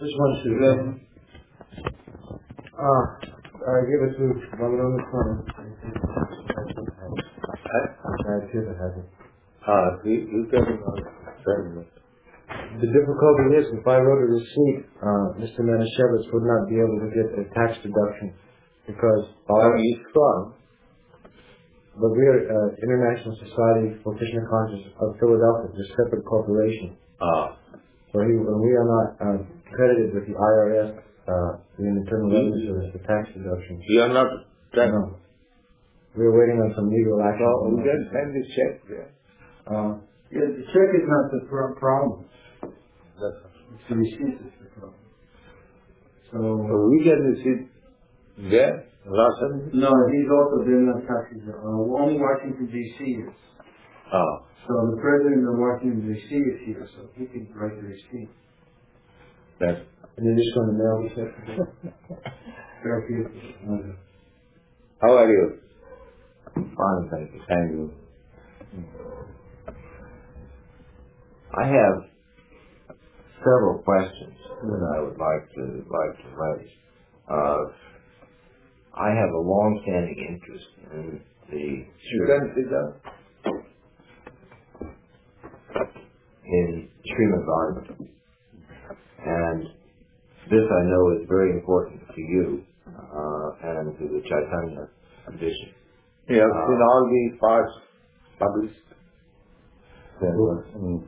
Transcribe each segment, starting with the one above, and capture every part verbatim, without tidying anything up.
Which one should we have? Ah, I give it to Bhagavan Swami. I feel it has it. Ah, you, you can uh, The difficulty is, if I wrote a receipt, uh, Mister Manischewitz would not be able to get a tax deduction because or is from but we are uh, International Society for Krishna Consciousness of Philadelphia, it's a separate corporation. ah. So he, and we are not uh, credited with the I R S, uh, the Internal Revenue Service, the tax deduction. You are not tax. No. We are waiting on some legal action. So we can send the check there. Uh, yeah, the check is not the pro- problem. That's It's the receipt that's the problem. So, so we can receive there, Rasan? no, he's also been in taxes. Uh, only Washington, D C is. Ah. So the president of Washington, D C is here, so he can write the receipt. That's And you're just going to mail the check to him? Very beautiful. How are you? Fine, thank you. Thank you. I have several questions that I would like to like to raise. Uh, I have a long-standing interest in the you can sit down. in Srimad Bhagavatam, and this I know is very important to you uh, and to the Chaitanya tradition. You have seen all the parts published. Mm.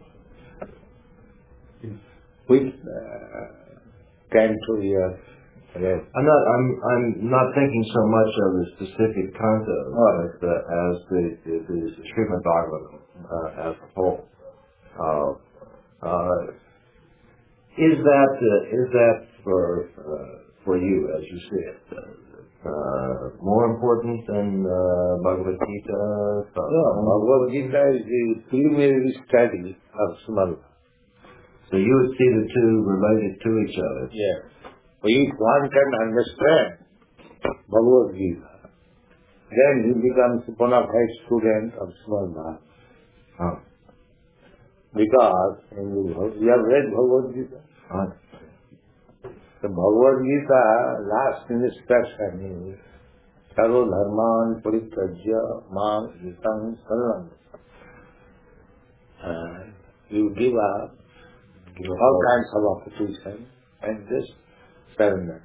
Which uh, canto you have read? I'm not. I'm. I'm not thinking so much of the specific canto oh. as the as the the, the Srimad Bhagavatam uh, as a whole. Uh, uh, is that uh, is that for uh, for you as you see it? Uh, Uh, more important than uh, Bhagavad Gita? No, Bhagavad Gita is the preliminary study of Srimad. So you would see the two related to each other? Yes. If one can understand Bhagavad Gita, then he becomes a bona fide student of Srimad. Oh. Because in the, you have read Bhagavad Gita? Oh. The Bhagavad Gita last instruction is Sarva Dharman Parityajya Mam Ekam Saranam. Uh, you give up give all up. kinds of opposition and just surrender.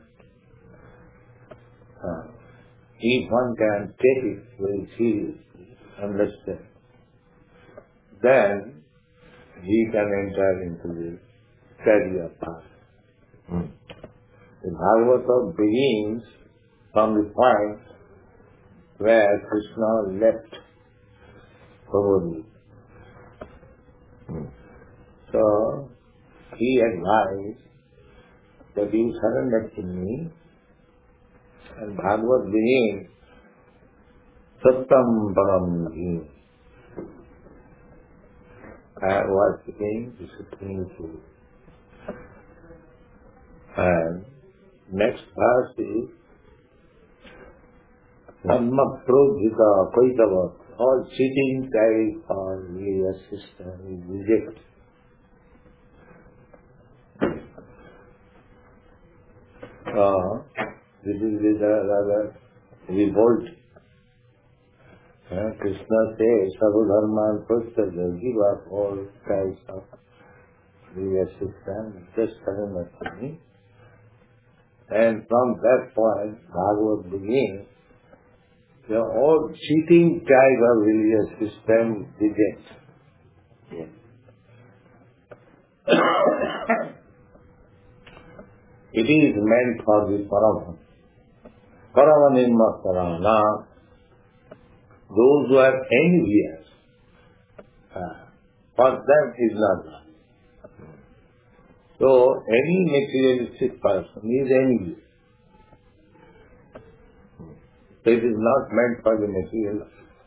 Uh, if one can take it very seriously, understand, then he can enter into the career path. Hmm. The Bhagavata begins from the point where Krishna left Bhagavad Gita. Hmm. So, he advised that you surrender to me, and Bhagavad begins, Sattam Param Bhim. I was speaking the Supreme Truth. And next verse is Dhamma Prodhita Kaitava. All cheating type or religious system is rejected. Uh, this is the rather revolt. Uh, Krishna says, Sarva Dharman Prodhita, give up all types of religious system, just surrender to me. And from that point, Bhagavad begins, the all cheating type of religious system begins. Yes. It is meant for the Parama. Paramanimma Parana, those who are envious, uh, for them is not right. So, any materialistic person is envious. So it is not meant for the material.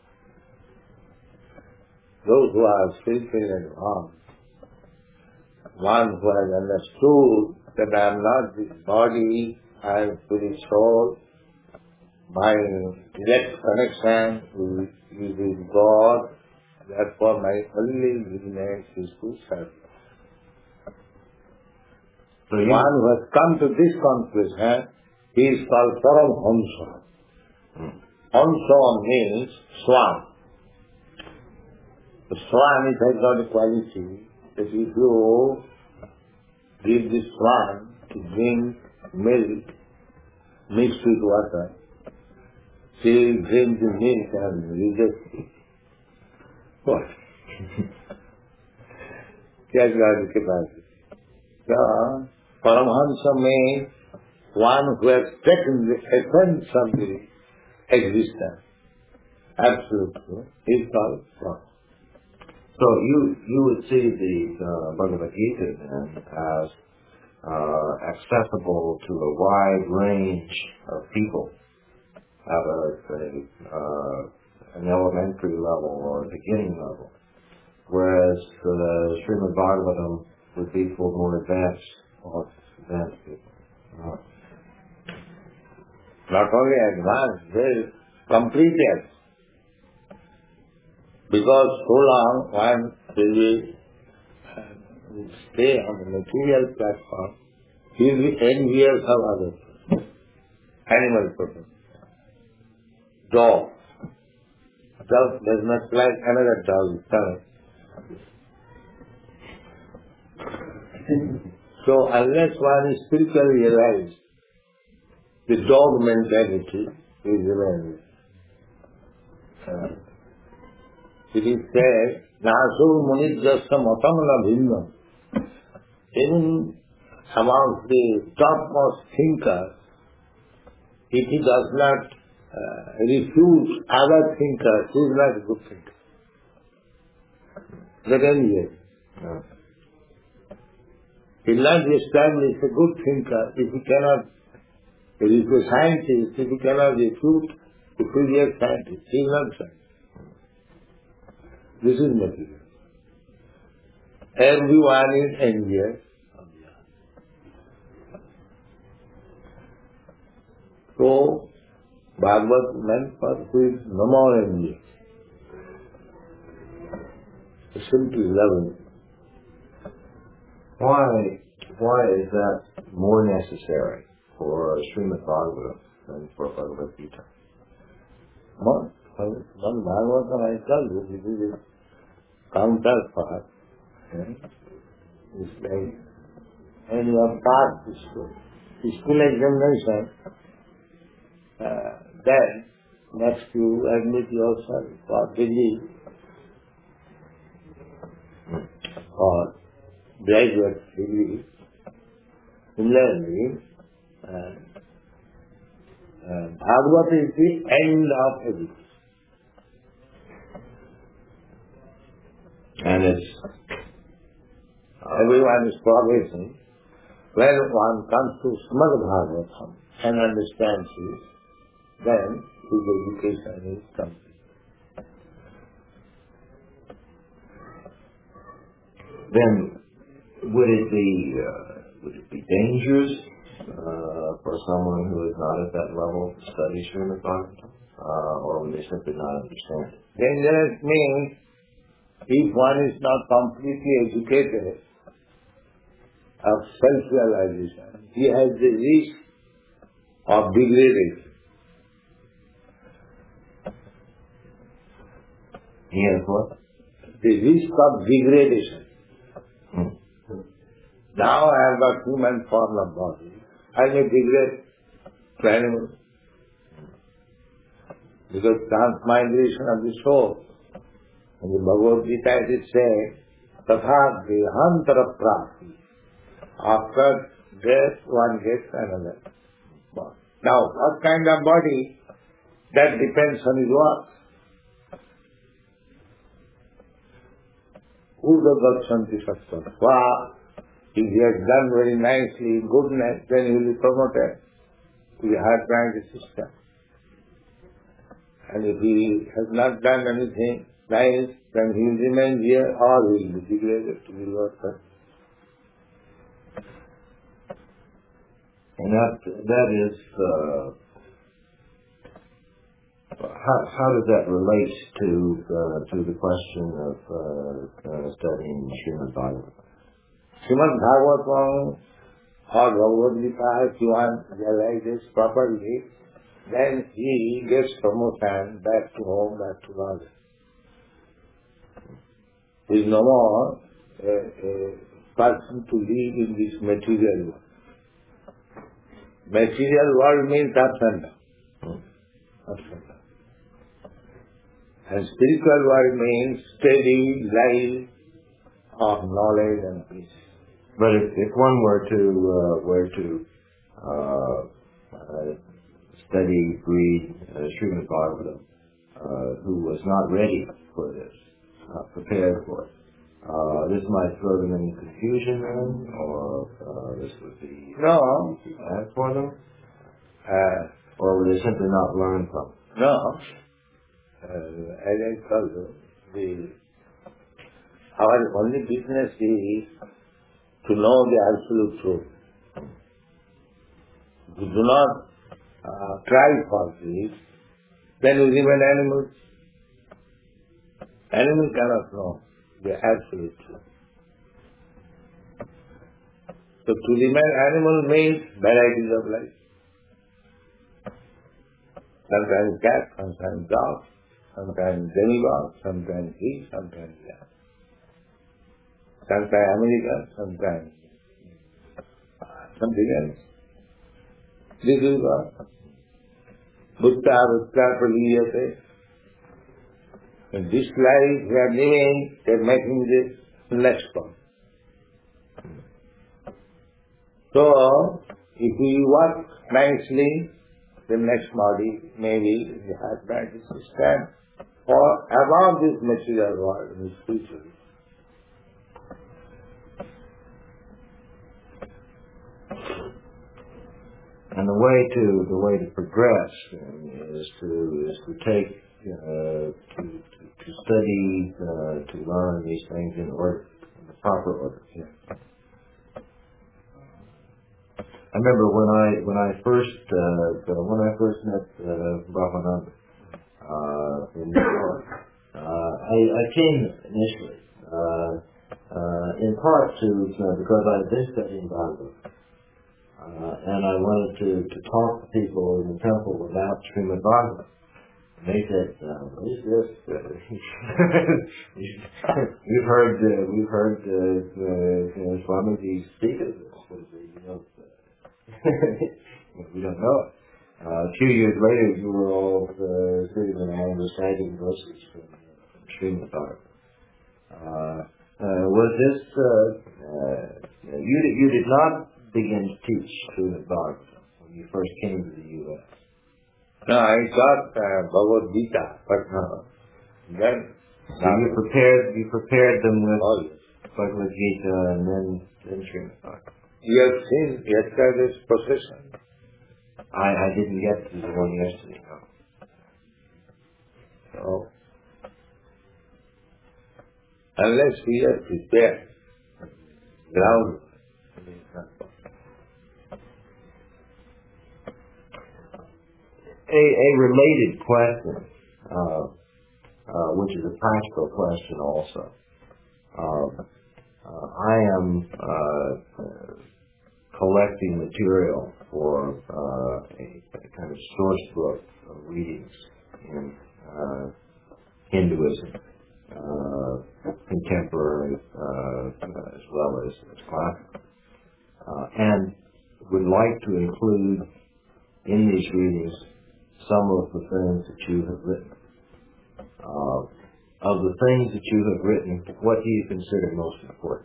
Those who are spiritually advanced, one who has understood that I am not this body, I am spirit soul, my direct connection is with God, therefore my only business is to serve. So you, one who has come to this conclusion, he is called Paramhamsa. Hmm. Hamsa means swan. The swan is has got a quality that if you give this swan to drink milk mixed with water, she will drink the milk and reject it. What? क्या ज्ञान के पास? So, Paramhamsa means one who has taken the essence of the existence. Absolutely. He is called Paramhamsa. So you you would see the uh, Bhagavad Gita then as uh, accessible to a wide range of people at a, a uh, an elementary level or a beginning level, whereas the Srimad Bhagavatam would be for more advanced or advanced people. Uh, Not only advanced, very completed. Because so long one will be, uh, stay on the material platform, he will be envious of others. Animal person. Dog. Dog does not like another dog is coming. So unless one is spiritually realized, the dog mentality is remaining. Uh, It is said, Nasu Munijasya Matamala Bhinnam. Even among the topmost thinkers, if he does not uh, refute other thinkers, he is not a good thinker. Let anyway. No. He will not establish a good thinker if he cannot, if he is a scientist, if he cannot refute the previous scientist. He is not a scientist. This is material. Everyone is envious. So, Bhagavad meant for who is no more envious. Simply loving. Why, why is that more necessary for Srimad Bhagavatam than for Bhagavad Gita? More? One Bhagavatam, I tell you, this is a counterpart. Okay? It's like when you have passed the school, the school examination, uh, then next you admit yourself for belief or graduate degree. Similarly, uh, uh, Bhagavad is the end of everything. And it's everyone is progressing. When one comes to Srimad Bhagavatam and understands this, then his education is complete. Then would it be uh, would it be dangerous uh, for someone who is not at that level to study Srimad Bhagavatam, uh, or would they simply not understand it? Dangerous means if one is not completely educated of self-realization, he has the risk of degradation. He has what? The risk of degradation. Hmm. Now I have got human form of body. I may degrade to animal. Because transmigration of the soul. In the Bhagavad Gita it is said, Tatha Dehantara Prapti. After death one gets another body. Now what kind of body? That depends on his work. Uda Gakshanti Sattva. If he has done very nicely, goodness, then he will be promoted to the higher rank system. And if he has not done anything nice, then he will remain here or he will be degraded to the lower class. And that that is uh, how how does that relate to uh, to the question of uh, uh, studying Srimad Bhagavatam? Srimad Bhagavatam or Bhagavad Gita, if you want to realize this properly, then he gets promotion back to home, back to God. He is no more a, a person to live in this material world. Material world means ups and down. Ups and down. And spiritual world means steady life of knowledge and peace. But if, if one were to uh, were to uh, uh, study, read uh, Srimad Bhagavatam, uh, who was not ready for this, not prepared for it, uh, this might throw them into confusion then, or uh, this would be No. bad for them, Uh, or would they simply not learn from it? no. Uh, as I told you, the, our only business is to know the absolute truth. If you do not uh, try for this, then you remain animals. Animal cannot know the absolute truth. So to remain animal means varieties of life. Sometimes cat, sometimes dog, sometimes demigod, sometimes he, sometimes that. Sometimes American, sometimes uh, something else. This is God. Buddha, Buddha, Praliyate. In this life we are living, they are making this next one. So, if we work nicely, the next body maybe we have practice to stand for above this material world in the spiritual. And the way to the way to progress then, is to is to take uh, to, to to study uh, to learn these things in order in the proper order. Yeah. I remember when I when I first uh, when I first met uh, Brahmananda uh, in New York, uh, I, I came initially uh, uh, in part to uh, because I had been studying Bhagavad. Uh, and I wanted to, to talk to people in the temple about Srimad Bhagavatam. And they said, uh, "What is this? we've heard, uh, we've heard uh, uh, you know, Swamiji speak of this, but we don't, uh, we don't know it." Uh, a few years later, you were all uh, sitting around reciting verses from, from Srimad Bhagavatam. Uh, uh, was this? Uh, uh, you you did not begin to teach Srimad Bhagavatam when you first came to the U S? No, I taught uh, Bhagavad Gita, but no. Then, so you prepared you prepared them with all Bhagavad Gita and then then Srimad Bhagavatam. you have seen yesterday's procession. I, I didn't get to the one yesterday. No. So, unless we are prepared, ground. A, a related question, uh, uh, which is a practical question also. Uh, uh, I am uh, uh, collecting material for uh, a, a kind of source book of readings in uh, Hinduism, uh, contemporary uh, as well as, as classical, uh, and would like to include in these readings some of the things that you have written. Uh, of the things that you have written, what do you consider most important?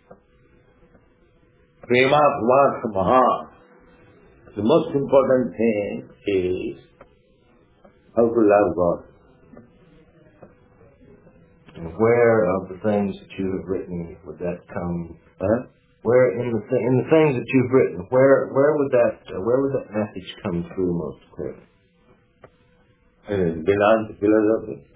Prema Bhavat Maha. The most important thing is how to love God. And where of the things that you have written would that come? Huh? Where in the th- in the things that you've written, where where would that uh, where would that message come through most clearly? In Vedanta philosophy,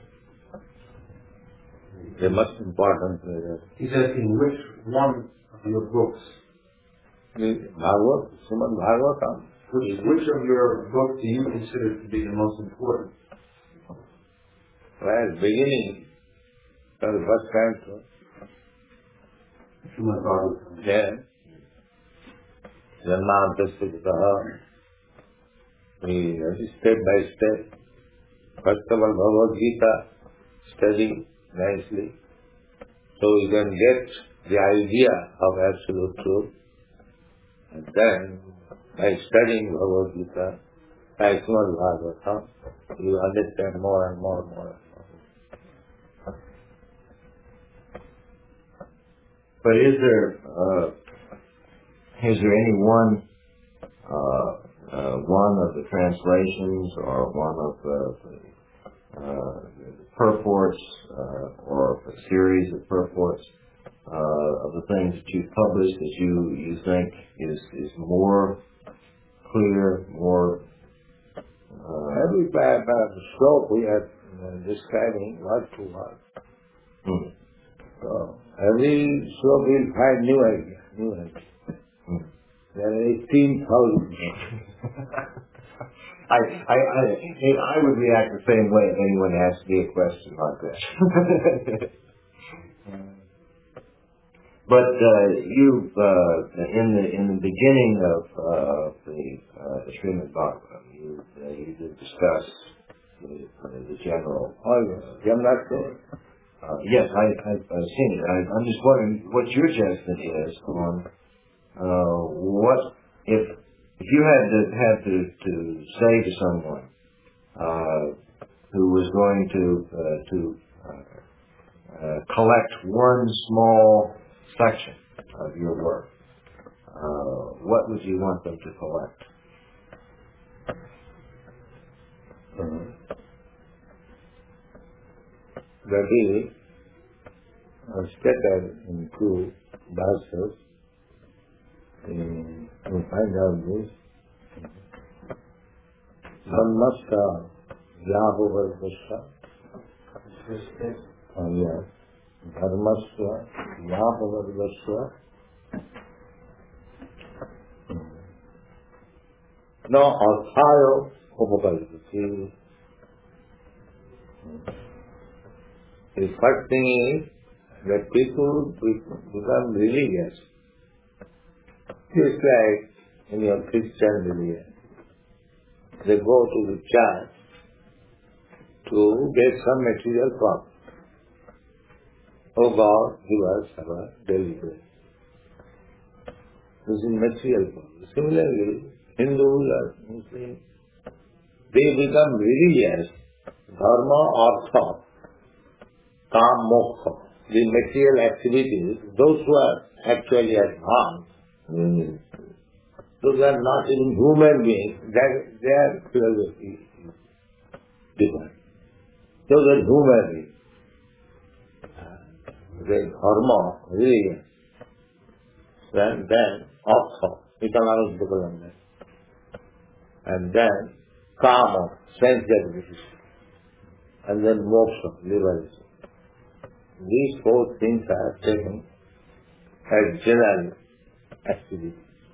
the most important philosophy. He says, in which one of your books, Bhagavad, Srimad Bhagavatam. which, which of your books do you consider to be the most important? Well, beginning, for the first time, Srimad Bhagavatam. yeah. Janmantasya, step by step. First of all, Bhagavad Gita, study nicely, so you can get the idea of absolute truth. And then, by studying Bhagavad Gita, by Srimad Bhagavatam, you understand more and more and more. But is there uh, is there any one uh, uh, one of the translations or one of the, the uh, purports uh, or a series of purports uh, of the things that you've published that you, you think is is more clear, more uh, every stroke we are uh, describing word to word. Hmm. So every stroke we'll find new idea, new idea. Hmm. There are eighteen thousand. I, I, I, I would react the same way if anyone asked me a question like that. But uh, you, uh, in the in the beginning of uh, the uh, the Srimad Bhagavatam, you uh, you did discuss the, the general. Oh yes, general. Uh, yes, I, I've, I've seen it. I, I'm just wondering what your judgment is on uh, what if if you had to had to, to say to someone uh, who was going to uh, to uh, uh, collect one small section of your work, uh, what would you want them to collect? Mm-hmm. That is uh, scattered into verses. In, to find out this, Dharmastha Yahuvadvasya. Oh yes, Dharmastha Yahuvadvasya. No, Arthayo Upakalpati. The first thing is that people become religious. It's like in your Christian religion. They go to the church to get some material profit. Oh God, give us our daily bread. This is material profit. Similarly, Hindus or Muslims, they become religious. Dharma, artha, kam, moksha. The material activities, those who are actually advanced, mm, those are not even human beings, that their philosophy is different. Those are human beings. The dharma, religion, and then artha, economic development, and then kama, sense gratification, and then moksha, liberation. These four things are taken as general activity.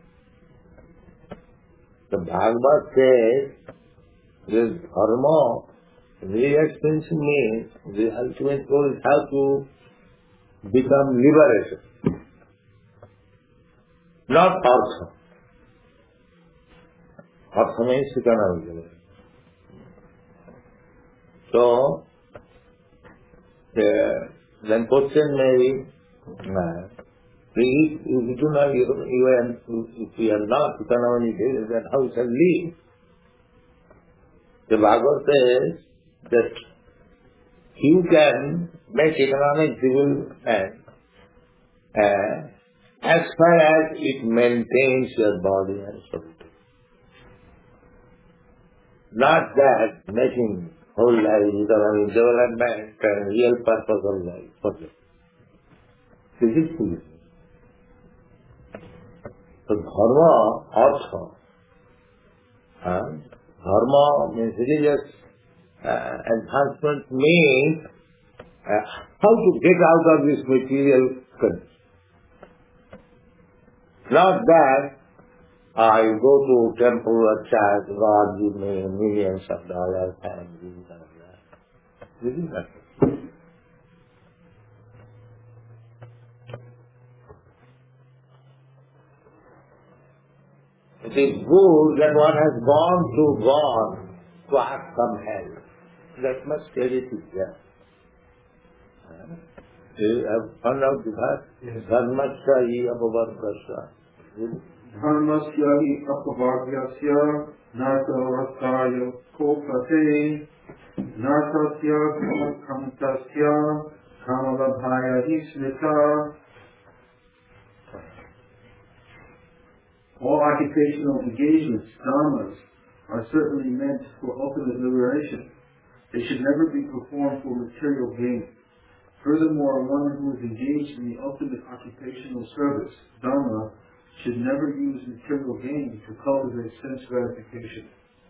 The Bhagavad says this dharma, real extension means the ultimate goal is how to become liberated, not artha. Artha means economic liberation. So, the, then question may be, uh, if you do not, even if we are not economically liberated, then how shall we live? The Bhagavad says that you can make economic development uh, as far as it maintains your body and soul. Not that making whole life economic development and real purpose of life. Forget. This is foolish. So dharma, artha. Uh, dharma means religious uh, enhancement means uh, how to get out of this material condition. Not that I go to temple or church, God give me millions of dollars and this and that. This is nothing. It is good that one has gone to God to ask some help. That much credit is there. You have found out that? Dharmasya hi apavagrasya. Dharmasya hi apavagrasya nata rasaya kopate natasya kamtasya kamalabhaya hismita. All occupational engagements, dhammas, are certainly meant for ultimate liberation. They should never be performed for material gain. Furthermore, one who is engaged in the ultimate occupational service, dhamma, should never use material gain to cultivate sense gratification.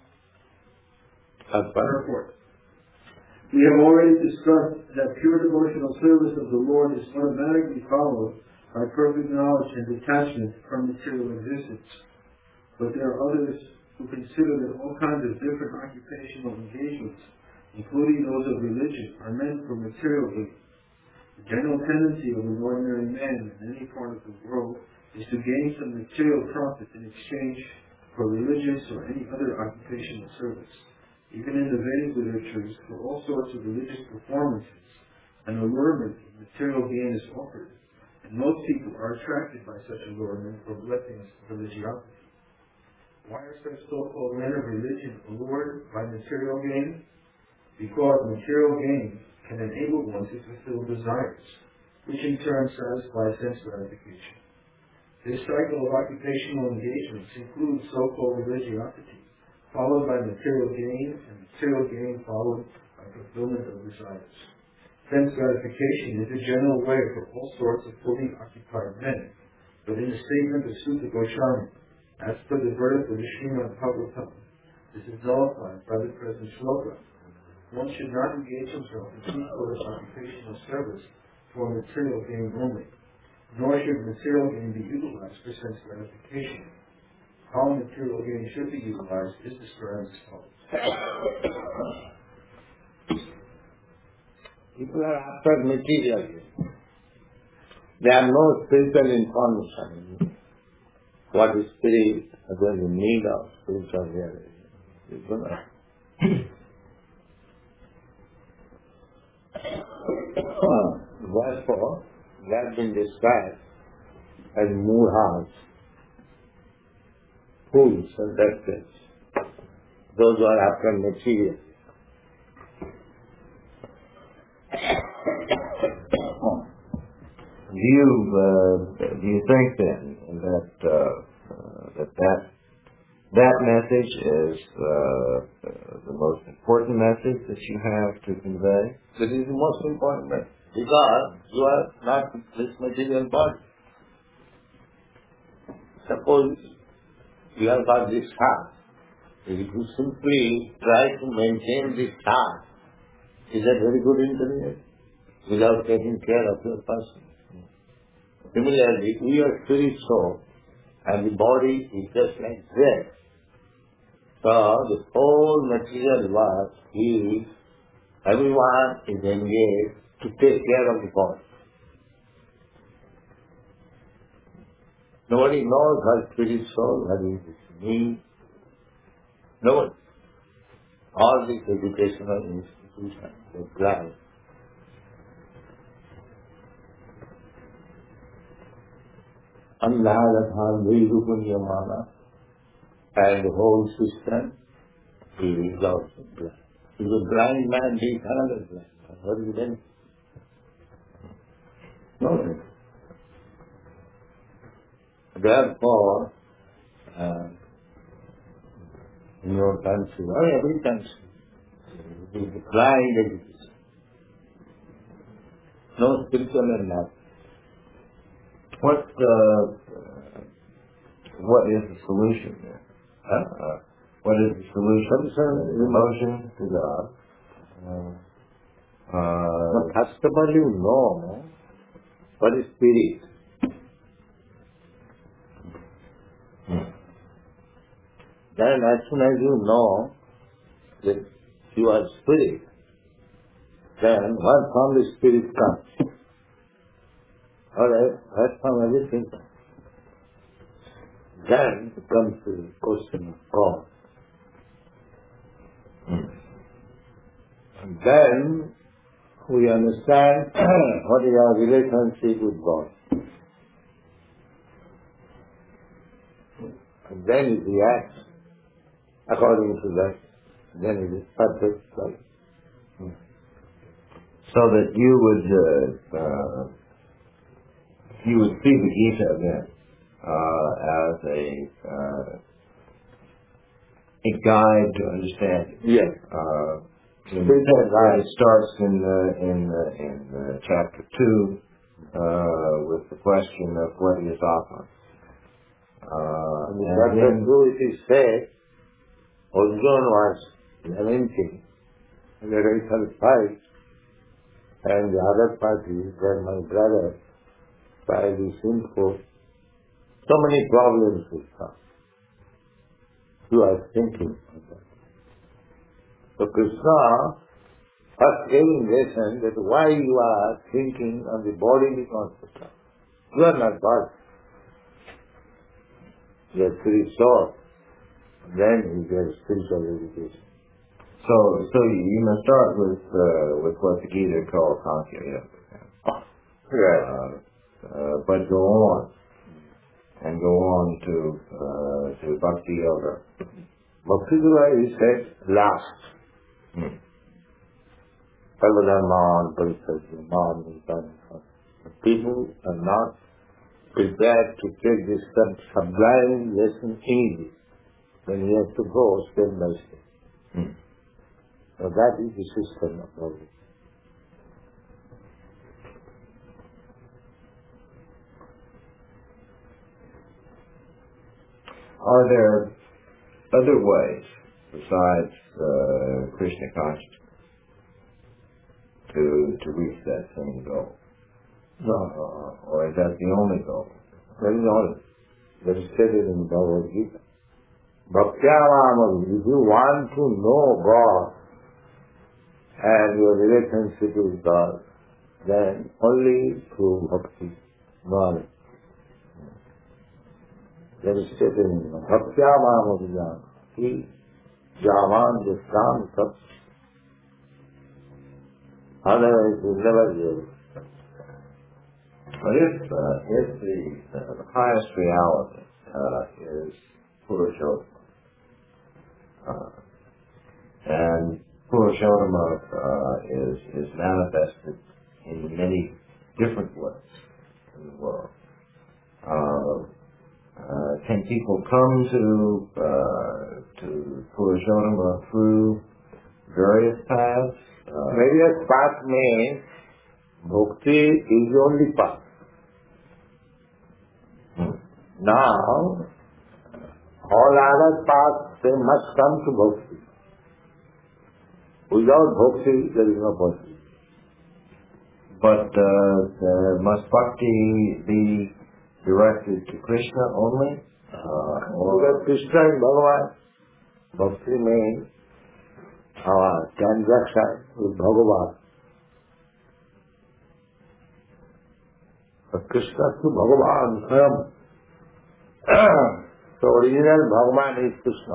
Therefore, we have already discussed that pure devotional service of the Lord is automatically followed by perfect knowledge and detachment from material existence. But there are others who consider that all kinds of different occupational engagements, including those of religion, are meant for material gain. The general tendency of an ordinary man in any part of the world is to gain some material profit in exchange for religious or any other occupational service. Even in the Vedic literatures, for all sorts of religious performances, an allurement of material gain is offered. And most people are attracted by such allurement or blessings of religiosity. Why are such so-called men of religion allured by material gain? Because material gain can enable one to fulfill desires, which in turn satisfy sense gratification. This cycle of occupational engagements includes so-called religiosity, followed by material gain, and material gain followed by fulfillment of desires. Sense gratification is a general way for all sorts of fully occupied men, but in the statement of Sutta Goswami, as per the verdict of the Srimad Bhagavatam, this is nullified by the present shloka. One should not engage himself in any sort of occupational service for material gain only, nor should material gain be utilized for sense gratification. How material gain should be utilized is described as follows. People are after material gain. They have no spiritual information. What is spirit, what is in need of spiritual realization. Therefore, they have been described as murhas, fools and reckless. Those who are after material. Do you uh, do you think then that uh, uh, that that that message is uh, uh, the most important message that you have to convey? That is the most important message, because you are not this material body. Suppose you have got this heart. If you simply try to maintain this heart, is that very good internet? Without taking care of your person. Similarly, we are spirit soul, and the body is just like that. So the whole material work is, everyone is engaged to take care of the body. Nobody knows her spirit soul, what is its need. Nobody. All these educational institutions, they blind. Annadathan Vedupanyamana, and the whole system is also blind. If a blind man beats another blind man, what is the benefit? Nothing. Therefore, uh, in your country, or every country, it is blind education. No spiritual and nothing. What uh, what is the solution there? Huh? Uh, what is the solution? Devotion to God. Uh, uh, but first of all, you know what is spirit. Hmm. Then as soon as you know that you are spirit, then what from the spirit comes? Alright, that's from everything. then it comes to the question of God. Mm. And then we understand what is our relationship with God. And then it reacts according to that. Then it is perfect life. Mm. So that you would uh, uh, you would see the Gita then uh, as a uh, a guide to understanding. Yes. Uh, in, Right. it starts in uh, in uh, in uh, chapter two uh, with the question of what is Atman. Uh, In and chapter then, two it is said, Arjuna was lamenting, and very satisfied, and the other party, that my brother, by the sinful, so many problems will come. You are thinking of that. So Krishna first giving lesson that why you are thinking on the bodily consciousness. You are not God. You are pretty sure. Then you get spiritual education. so so you must start with uh, with what the Gita calls Sankhya. Yeah. Right. Uh, uh, but go on and go on to uh, to Bhakti Yoga. Bhakti Yoga is said last. Hmm. Sarvadharman, Parisajyaman, people are not prepared to take this sublime lesson easily. Then you have to go step by step. Hmm. So that is the system of Bhakti. Are there other ways besides uh, Krishna consciousness to to reach that same goal? No. Uh, or is that the only goal? That is all. That is stated in Bhagavad Gita. Bhaktyāvāma, if you want to know God and your relationship with God, then only through bhakti, knowledge. That is stated in Bhaktyāvāma Vijnana. He, Javan, Vishram, Sat. Otherwise, you will never be able. But if uh, if the, uh, the highest reality uh, is Purushottama, uh, and Purushottama uh, is is manifested in many different ways in the world, uh, uh, can people come to uh, to Purushottama through various paths? Uh, Various paths means bhakti is the only path. hmm. Now, all other paths, they must come to bhakti. Without bhakti, there is no bhakti. But uh, uh, must bhakti be directed to Krishna only? Uh, or Because Krishna and Bhagavan, bhakti means our transaction with Bhagavan. But Krishna to Bhagavan, Swayam. So original Bhagavan is Krishna.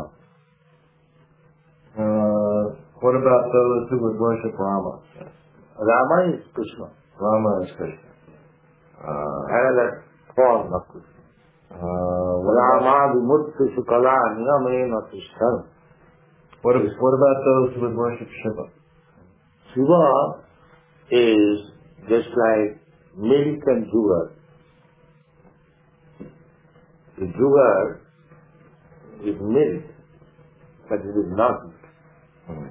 uh, what about those who would worship Rama? Rama is Krishna. Rama is Krishna. Uh, Another form of Krishna. uh, what, about, Rama vimuttu sukala niyamena Krishna. what, ab- what about those who would worship Shiva? Shiva is just like milk and sugar. The sugar is milk, but it is not. Hmm.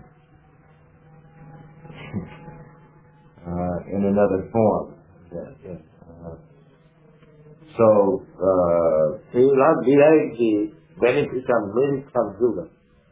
uh, in another form. Yes, yes. Uh, so, uh, He will not derive the benefit of milk from sugar.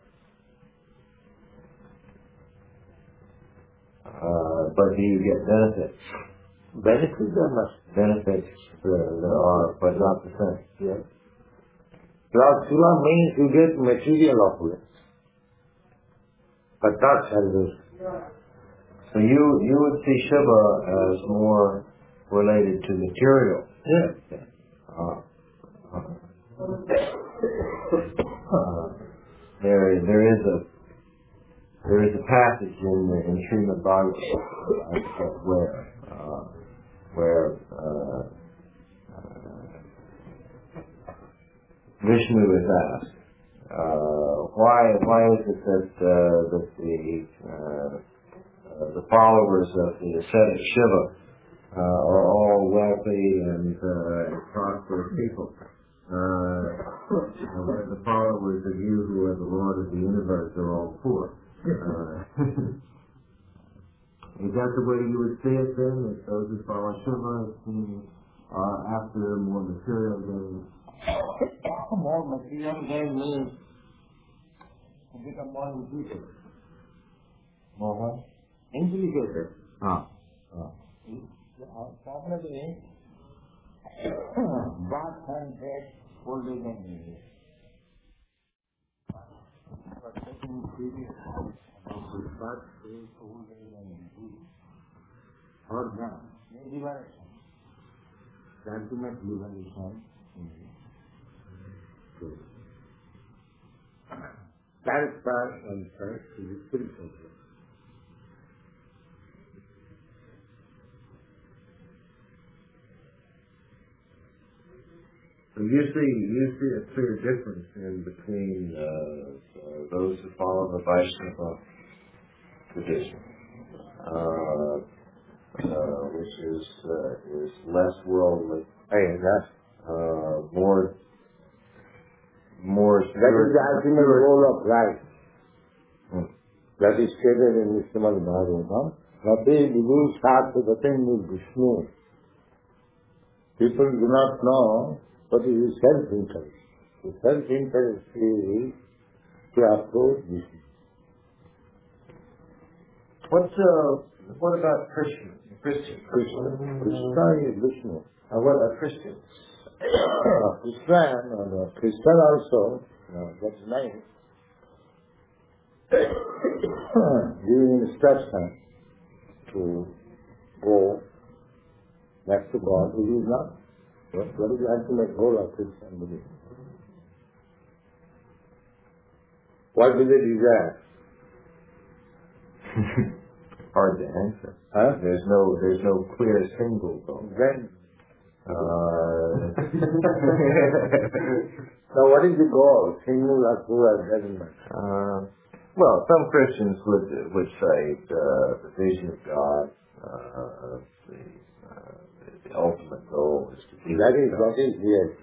uh, but do you get benefits? Benefits are must. Benefits uh, there are, but not the same. Yes. Because Shiva means you get material opulence, but not salvation. So you you would see Shiva as more related to material. Yes. Uh, uh, there there is a there is a passage in the in Srimad Bhagavatam, I forget where uh, where uh, uh, Vishnu is asked, uh, why why is it that uh, that the uh, uh, the followers of the ascetic Shiva uh, are all wealthy and, uh, and prosperous people, uh, where the followers of you who are the Lord of the universe are all poor? Uh, is that the way you would see it then? That those who follow Shiva are after more material gains? More material gain means to become more intelligent. More what? Intelligent. Ah. ah. The problem is birth and death, old age and age. But taking serious about the birth, death, old age and age, or not, liberation, the ultimate liberation is satisfy oneself to the spiritual world. So you see, you see a clear difference in between uh, uh, those who follow the Vaishnava tradition, uh, uh, which is uh, is less worldly, Hey, that's uh, more more that is the ultimate goal of life. Hmm. That is stated in the Srimad Bhagavatam. Rapi Vibhu Sat Gatin Vishnu. People do not know what is self-interest. The self-interest is to approach Vishnu. What's uh, what about Christians? Christians. Krishna. Krishna is Vishnu. Uh, what about Christians? Christian, or Christian also, uh, that's nice. Giving instruction to go back to God, which is not. What is the ultimate goal of Christian belief? What do they desire? Hard to answer. Huh? There's no there's no clear single goal. Then, Uh, so what is the goal? Single or plural, doesn't matter. uh, well, some Christians would would say uh, the vision of God, uh, the, uh, the the ultimate goal is to be That with is God. what is here.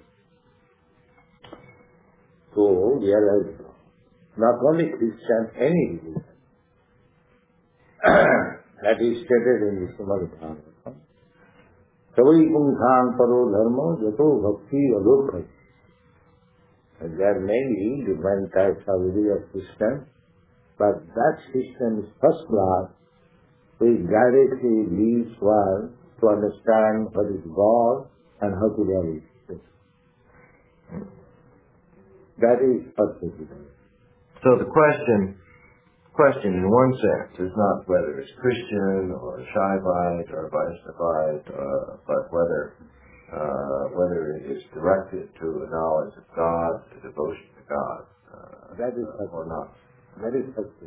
So, realize not only Christian, any religion. That is stated in the Srimad Bhagavatam. Savai pungthang paro dharma jato bhakti alokha. There are many different types of religious systems, but that system is first class, which directly leads one to understand what is God and how to live it. That is first religion. So the question, question in one sense is not whether it's Christian or Shaivite or Vaishnavite, uh, but whether uh, whether it is directed to a knowledge of God, to devotion to God, uh, That is uh, or not. That is first.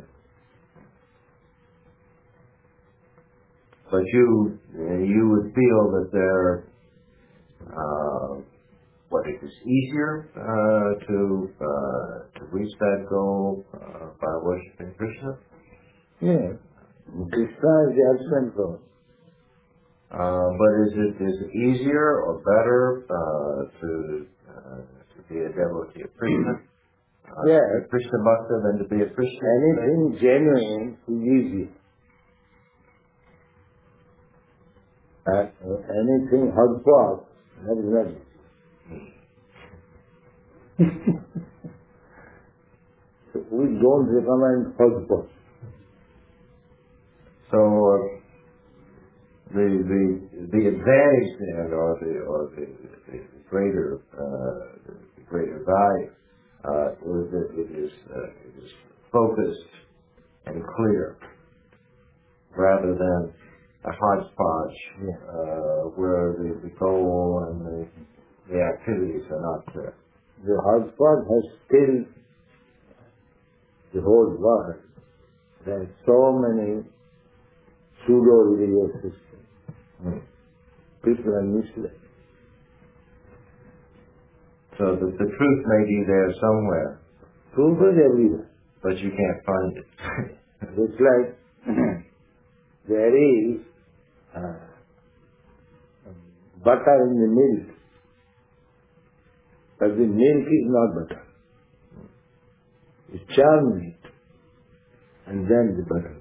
But you you would feel that there, uh, what it is easier uh, to uh, to reach that goal uh, by worshiping Krishna. Yes. Krishna is the ultimate goal. Uh, but is it is it easier or better uh, to uh, to be a devotee of Krishna? Uh, Yes. to be a Krishna Bhakta than to be a Christian? Anything genuine is easy. And anything hardcore, that is not easy. So we don't recommend hardcore. So uh, the the the advantage then, or the or the, the greater uh, the greater value uh, is that it is uh, it is focused and clear, rather than a hodgepodge uh, where the, the goal and the the activities are not clear. The hardcore has still the whole world, there are so many pseudo-religious systems. Hmm. People are misled. So the, the truth may be there somewhere, Truth is everywhere. but you can't find it. It's like there is uh, butter in the milk, but the milk is not butter. You churn it, and then the butter.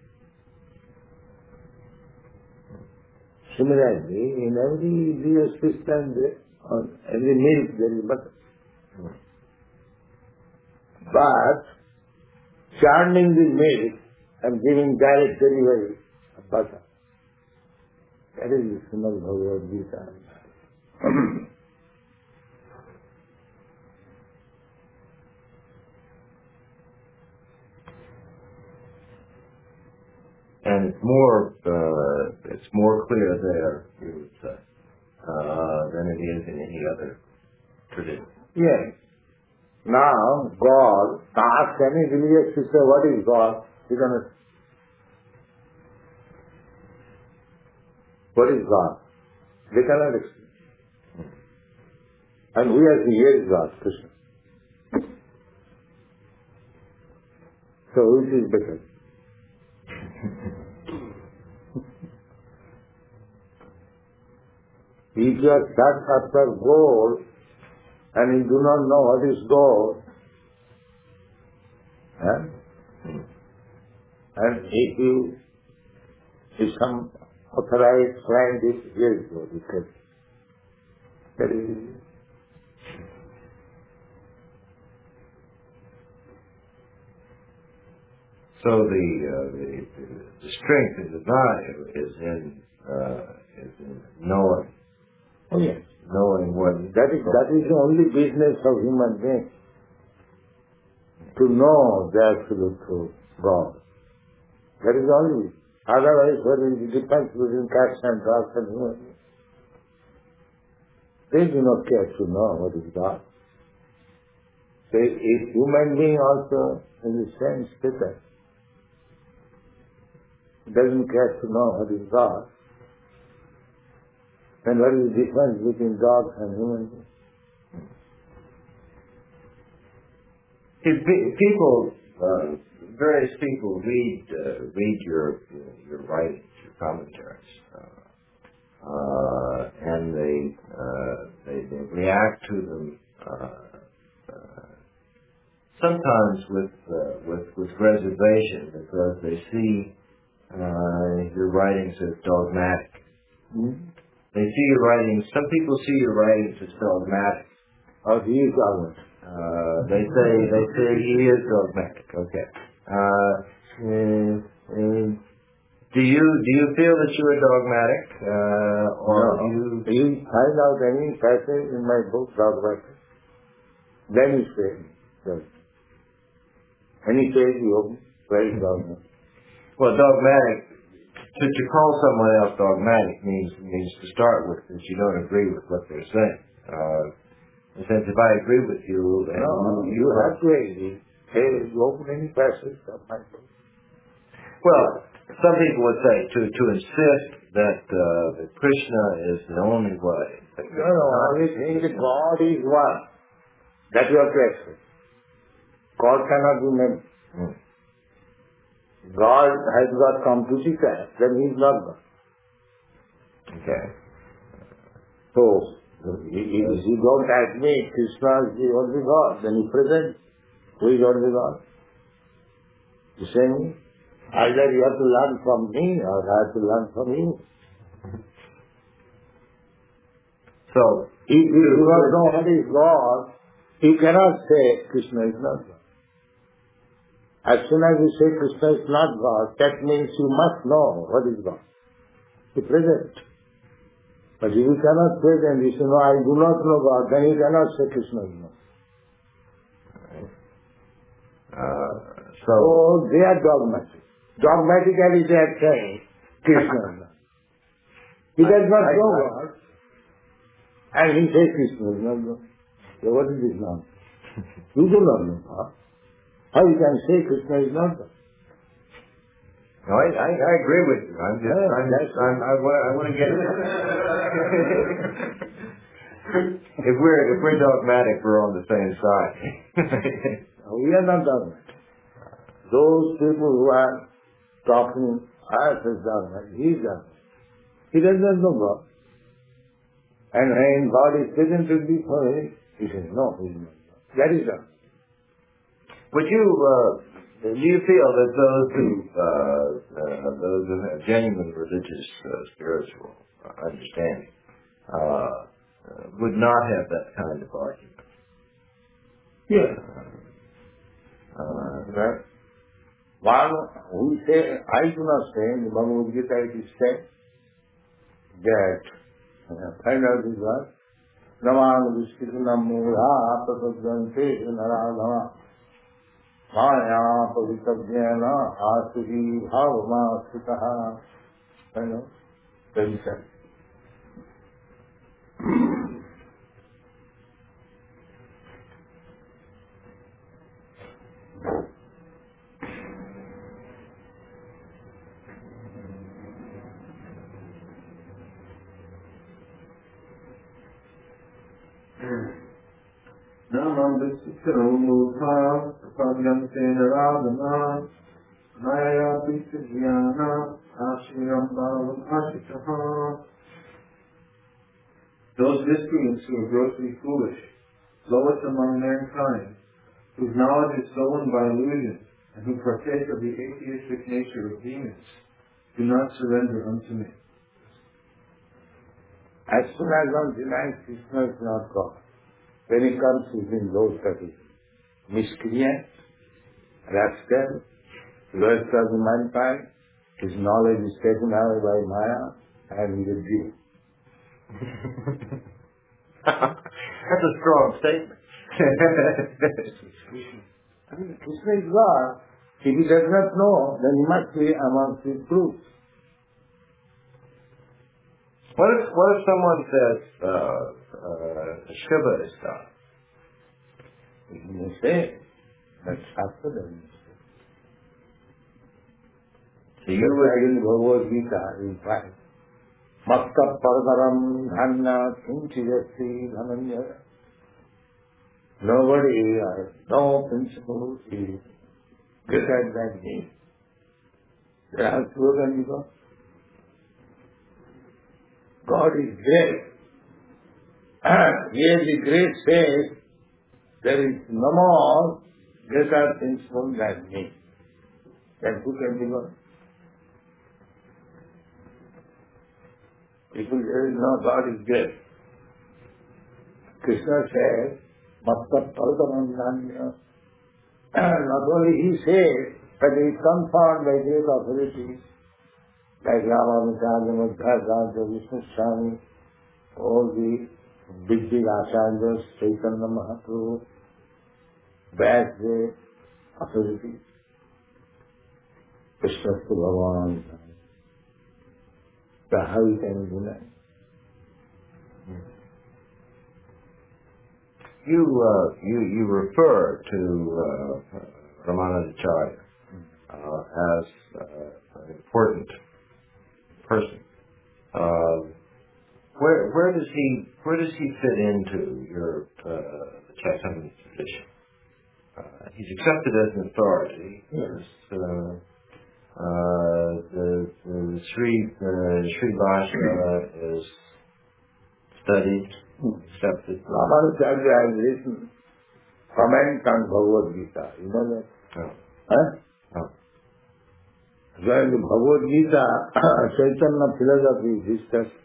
Similarly, in every real system, there, on every milk there is butter. But churning the milk and giving direct delivery of butter, that is the Srimad Bhagavad Gita. And it's more, uh, it's more clear there, you would say, uh, than it is in any other tradition. Yes. Now, God, ask any religious sister what is God, you cannot. What is God? They cannot explain. And we have to hear God, Krishna. So which is better? If you are stuck after gold and you do not know what is gold, eh? and if you, if some authorized friend is, yes, gold, you can. That is, So the, uh, the the strength of the body is in uh, is in knowing. oh yes. Knowing what That is, that is the only business of human being. To know the absolute truth, God. That is only. Otherwise, what is the difference between cats and dogs and human beings? They do not care to know what is God. So if human being also in the same status doesn't care to know what is God, then what is the difference between dogs and human beings? See, pe- people, uh, various people read uh, read your your writings, your commentaries, uh, uh, and they, uh, they they react to them uh, uh, sometimes with uh, with with reservation because they see uh, your writings as dogmatic. Hmm? They see your writings. Some people see your writings as dogmatic. Or he is dogmatic. Uh, they say they say he is dogmatic. Okay. Uh, uh, uh, do you do you feel that you are dogmatic, uh, or No. do you? You find out any passage in my book, dogmatic, then you say, yes. Any page you open, where is dogmatic? Well, dogmatic. To, to call someone else dogmatic means means to start with that you don't agree with what they're saying. Uh, since if I agree with you, and No, you, you have to agree. Hey, you open any passage of my book. Well, some people would say to to insist that uh, that Krishna is the only way. No, no, only thing that God is one. That you have to accept. God cannot be many. Hmm. God has got completed, then he is not God. Okay. So, if you don't admit Krishna is the only God, then he presents who is only God. The same, either you have to learn from me or I have to learn from you. So, If you do not know what is God, you cannot say Krishna is not God. As soon as you say Krishna is not God, that means you must know what is God. To present. But if you cannot present, you say, no, I do not know God, then you cannot say Krishna is not. uh, so, So they are dogmatic. Dogmatically they are saying Krishna is not. He does not know God, and he says Krishna is not God. So what is this now? You do not know God. How you can say Krishna is not God? No, I, I, I agree with you. I'm just, Yeah, I'm, that's I'm, I, want, I want to get it. if we're if we're dogmatic, we're on the same side. We are not dogmatic. Those people who are talking as is dogmatic, he is dogmatic. He does not know God. And when God is presented before him, he says, no, he is not God. That is dogmatic. Would you, uh, do you feel that those who, uh, uh, those who have genuine religious, uh, spiritual uh, understanding, uh, uh, would not have that kind of argument? Yes. Uh, Right. One who say, I do not say, in the Bhagavad Gita it is said that, uh, find out this word, Namang Vishkitunam Mura Prasadjante Naradhama Maya Pavitavjana Asuhi Bhavama Sutaha. You know, that is said. Namam Vishkitunam Prasadjante Naradhama Maya Pavitavjana Ashiyam Bhavam Ashitaha. Those miscreants who are grossly foolish, lowest among mankind, whose knowledge is stolen by illusion, and who partake of the atheistic nature of demons, do not surrender unto me. As soon as one denies Krishna is not God, when he comes within those categories, miscreant, rascal, lowest of the mankind, his knowledge is taken away by Maya, and he is due. That's a strong statement. I mean, Krishna is God. If he does not know, then he must be amongst his groups. What if, what if someone says, uh, uh, Shiva is God? He may say, but Shastra doesn't say. So you would, in Bhagavad Gita, in fact, Matta Paradaram Dhanya Kinchiyasi Dhananya. Nobody has no principle is greater than me. There are two than you go. God is great. Here the great says, there is no more greater principle than me. Then who can be God? People say, no, God is great. Krishna says, Matta Paradamananya. Not only he says, but he is confirmed by great authorities, like Ramanujana, Madhya, Vishnu Swami, all the big, big acharyas, Chaitanya Mahaprabhu, Vyasdev, authorities. Krishna to Bhagavan. So how you can do that? you, uh, you, you refer to, uh, Ramanujacharya, uh, as, uh, an important person. Uh, where, where does he, where does he fit into your, uh, Chaitanya tradition? Uh, he's accepted as an authority. Yes. Uh, uh, the, the Sri, uh, Sri Bhashya is studied, accepted. Ramanujacharya has written comment on Bhagavad Gita. You know that? Oh. Huh? Oh. When the Bhagavad Gita, Chaitanya philosophy is discussed.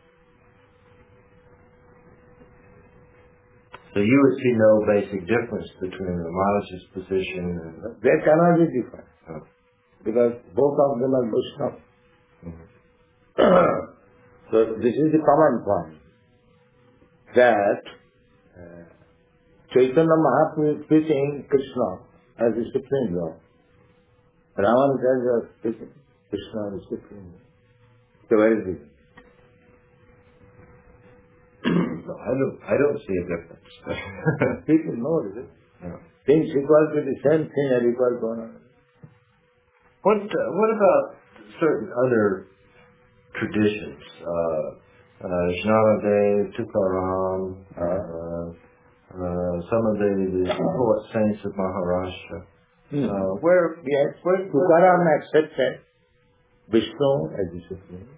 So you would see no basic difference between Ramanuja's position and... They cannot be different. Oh. Because both of them are Vaishnava. Mm-hmm. So this is the common point. That uh, Chaitanya Mahaprabhu is preaching Krishna as the Supreme Lord. Ramanujacharya is preaching Krishna as the Supreme Lord. It's a very big. No, I don't, I don't see a difference. People know, is it? No. things equal to the same thing are equal to one another. What uh, what about certain other traditions? Uh, uh, Jnana-Dev, Tukaram, uh, uh, some of the, the poet saints of Maharashtra. Hmm. Uh, where Yes, where, Tukaram accepted Vishnu as his supreme.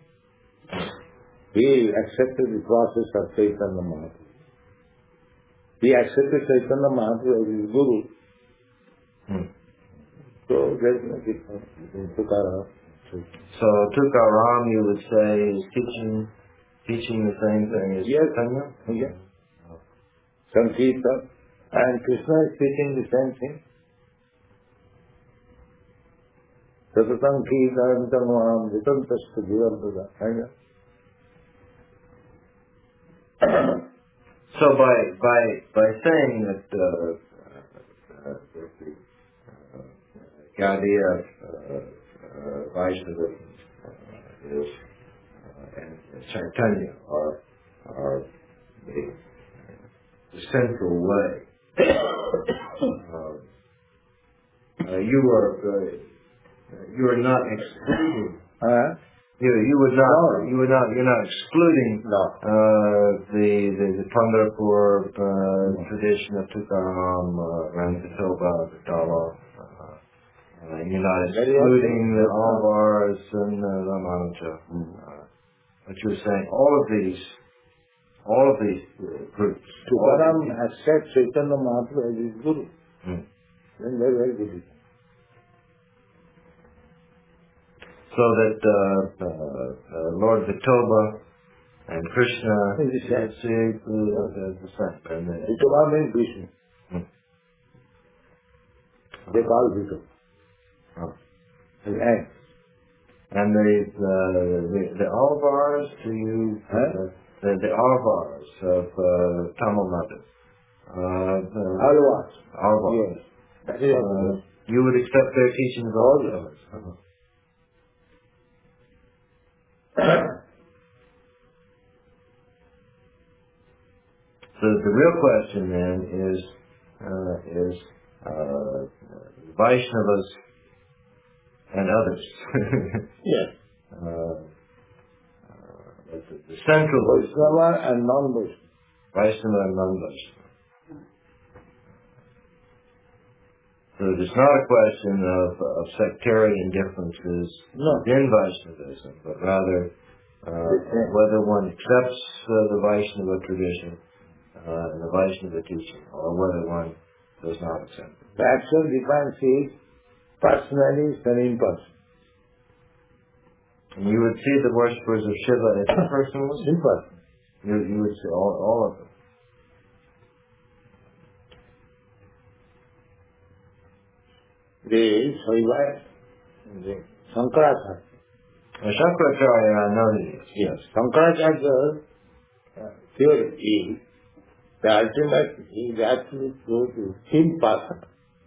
He accepted the process of Chaitanya Mahaprabhu. He accepted Chaitanya Mahaprabhu as his guru. Hmm. So there is no difference between Tukaram and Chaitanya. So Tukaram, you would say, is teaching teaching the same thing as Yes. Chaitanya? Yes. Sankirtan. And Krishna is teaching the same thing. Satatang Kirtantam Vam Vitantastu Jivantada. So by by by saying that uh, uh, that the uh, Gaudiya uh, uh, Vaishnava uh, is uh, and Chaitanya are are the, the central way. uh, uh, you are uh, you are not excluding. Uh, You, you would not, No. you would not, you're not excluding no. uh, the the the Pandharpur uh, tradition of Tukaram, uh, Ramkatoba, Dala, uh, and you're not Very excluding often. the Alvars and uh, Ramanuja. Uh, but you're saying all of these, all of these uh, groups. Tukaram accepts Chaitanya Mahaprabhu as his guru. Hmm. Then very, very good. So that uh, uh, uh, Lord Vitoba and Krishna Is the same. is uh, the same. And, uh, Vitoba means Vishnu. Hmm. They call Vitoba. Oh. His name. And the the the, the Alvars, do you Huh? uh, the the Alvars of uh, Tamil Nadu? Uh, the Alvars. Alvars. Yes. That is Uh, you would accept their teachings also. Uh-huh. So the real question then is uh, is uh, Vaishnavas and others. Yes. uh, uh, the, the central Vaishnava and non-Vaishnava. Vaishnava and non-Vaishnava. So it's not a question of, of sectarian differences No. within Vaishnavism, but rather uh, whether one accepts uh, the Vaishnava tradition uh, and the Vaishnava teaching, or whether one does not accept it. The actual difference is personality and impersonal. And you would see the worshippers of Shiva as impersonalists? Impersonal. You, you would see all, all of them. The Shaiva, the Shankaracharya. Uh, Shankaracharya, I know he is. Yes. Shankaracharya's uh, theory is the ultimate is actually go to impersonal.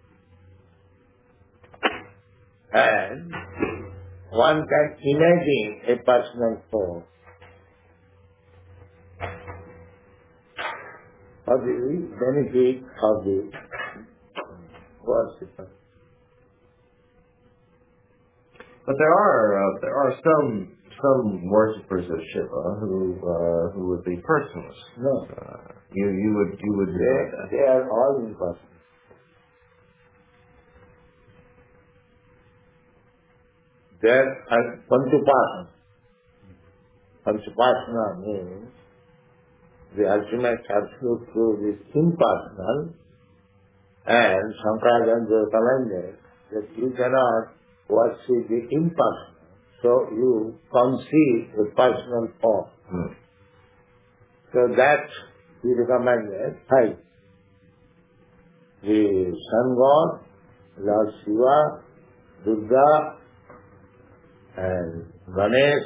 And one can imagine a personal form for the benefit of the worshipper. But there are uh, there are some some worshippers of Shiva who uh, who would be personalists. No. Uh, you you would you would They, deny that. they are all impersonal. They are Panchupasana. Panchupasana means the ultimate absolute truth is impersonal, and Shankaracharya commended that you cannot worship the impersonal, so you conceive a personal form. Hmm. So that he recommended five. The sun god, Lord Shiva, Durga, and Ganesh,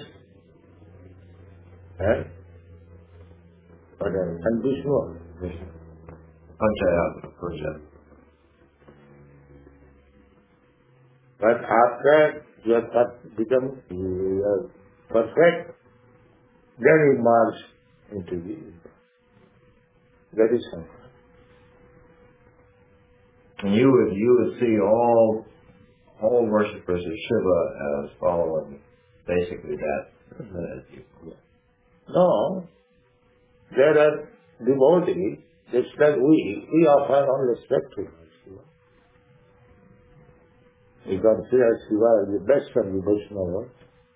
and, and Vishnu. Vishnu. Panchayatma, Panchayatma. But after you have got- become you are perfect, then you merge into the that is Shankara. And you would you would see all all worshippers of Shiva as following basically that. Uh, no, there are devotees, just like we, we offer our respect to Shiva. We consider Shiva as the best of the Vaishnavas.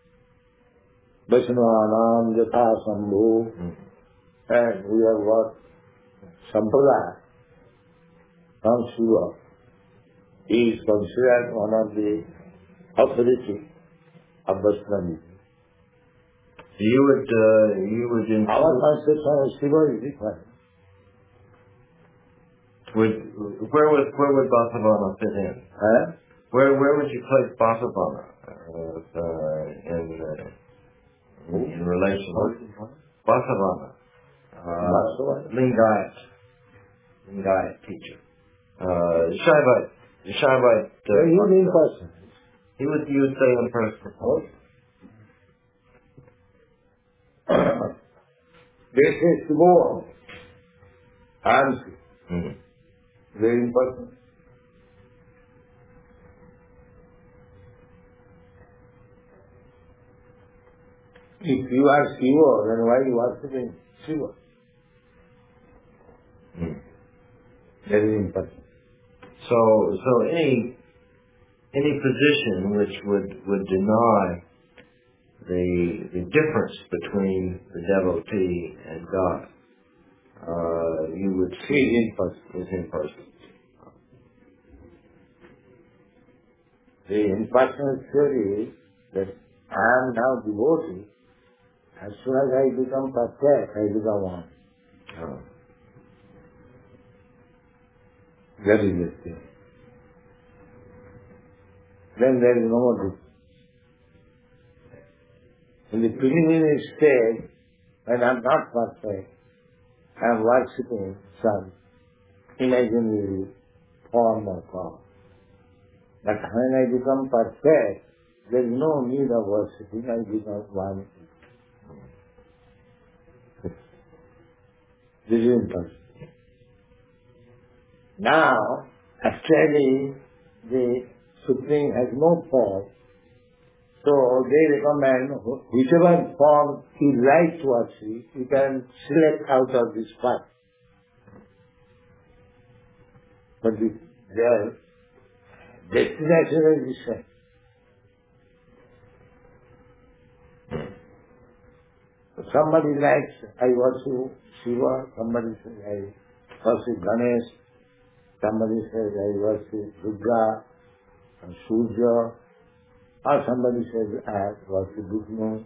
Vaishnavanam Yatha Sambhu, mm-hmm. And we have got Sampradaya from Shiva. He is considered one of the authority of Vaishnavism. You would, uh, you would include... Our conception of Shiva is different. Would, where would, where would Vasavana fit in? Eh? Where, where would you place Vasavana uh, uh, in, uh, in, in relation to Vasavana? Uh, Lingayat, Lingayat teacher. Uh, Shaivite, Shaivite. Uh, he was in person. He would, you would say in person. Oh. This is to go on. Answer. Mm-hmm. Very important. If you are Shiva, then why you are worshiping Shiva? Mm. Very important. So, so any any position which would would deny the the difference between the devotee and God, uh, you would see in person. Is in person. The impersonal theory is that I am now devotee. As soon as I become perfect, I become one. Oh. That is the thing. Then there is no more difference. In the preliminary stage, when I am not perfect, I am worshipping some imaginary form or God. But when I become perfect, there is no need of worshipping, I become one. This is important. Now, actually, the Supreme has no form, so they recommend whichever form you like to worship, you can select out of this path. But the, their destination is the same. So somebody likes, I worship Shiva, somebody says, I worship Ganesh, somebody says, I worship Durga, and Surya, or somebody says, I worship Vishnu.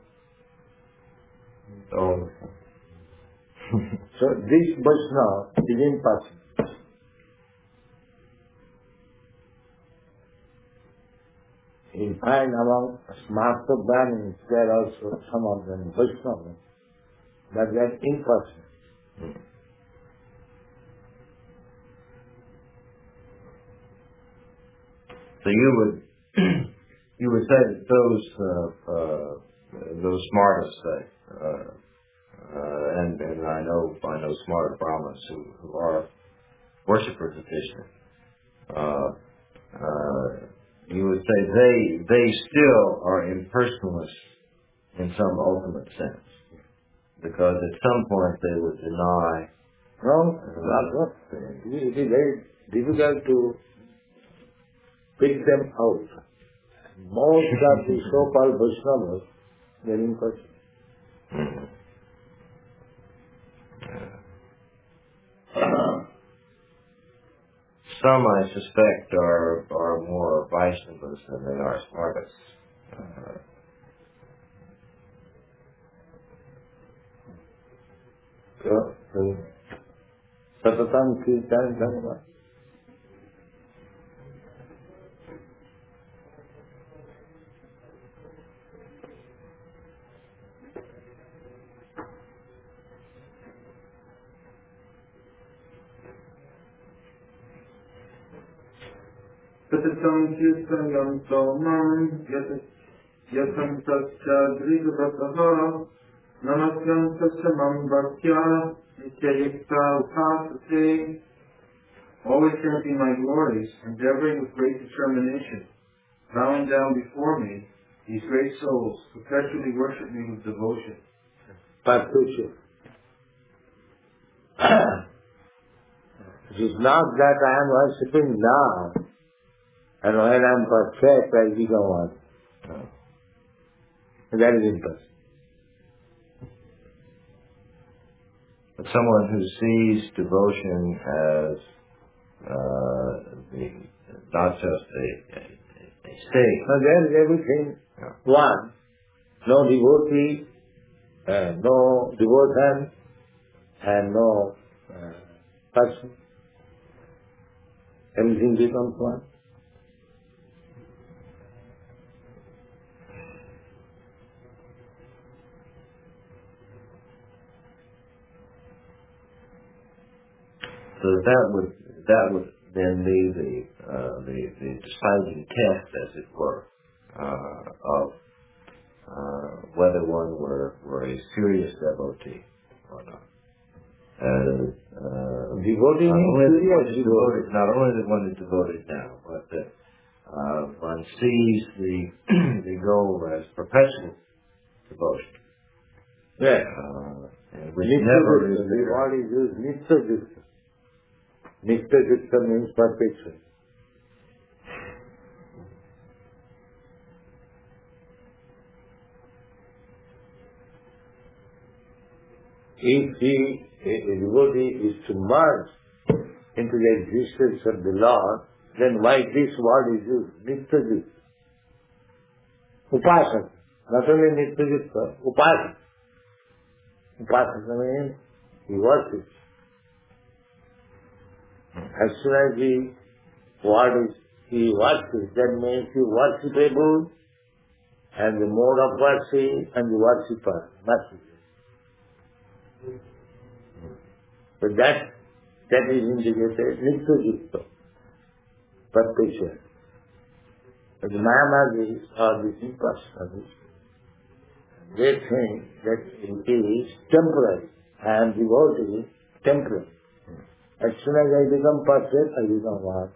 Oh. So this Vaishnava is impersonal. You find among Smarta Brahmins, there are also some of them Vaishnavas, but they are impersonal. Hmm. So you would you would say that those uh, uh, those smartest say, uh, uh, and and I know I know smart Brahmins who, who are worshippers of Vishnu. Uh, uh, you would say they they still are impersonalists in some ultimate sense, because at some point they would deny. No, uh, it is very difficult to pick them out. Most of the so-called Vaishnavas, they are impersonal. Mm-hmm. Yeah. Some, I suspect, are are more Vaishnavas than they are Smartas. Uh, Satatam Kirtan Dhamma. Satatam Kirtan Somam Yatam Tasya Drigavataha Namaskam Tasya Mam Bhaktya Nityayikta Upasate. always counting my glories, endeavoring with great determination, bowing down before me, these great souls perpetually worship me with devotion. Perpetual. It is not that I am worshipping now, and when I am perfect, I become one. No. That is impossible. But someone who sees devotion as uh, the, not just a, a, a state. Now there is everything. Yeah. One, no devotee, uh, no devotion, and no uh, person. Everything becomes one. So that would that would then be the uh, the, the deciding test, as it were, uh, of uh, whether one were were a serious devotee or not. Uh, uh, Devotee not means only serious that devoted, not only that one is devoted now, but that uh, one sees the the goal as perpetual devotion. Yes. Uh, and which never is The there. word is used, Nitya Jukta. Nitya Jukta means perpetual. If he, a, a devotee is to merge into the existence of the Lord, then why this word is used? Nitya Jukta. Upasana. Not only Nitya Jukta, Upasana. Upasana means he worships. As soon as the word is he worships, that means he worshipable and the mode of worship and the worshipper must be. But that, that is indicated Nitya Jukta, perpetual. But the Mayavadis or the impersonalists, they think that it is temporary. I am devotee, temporary. As soon as I become perfect, I become one.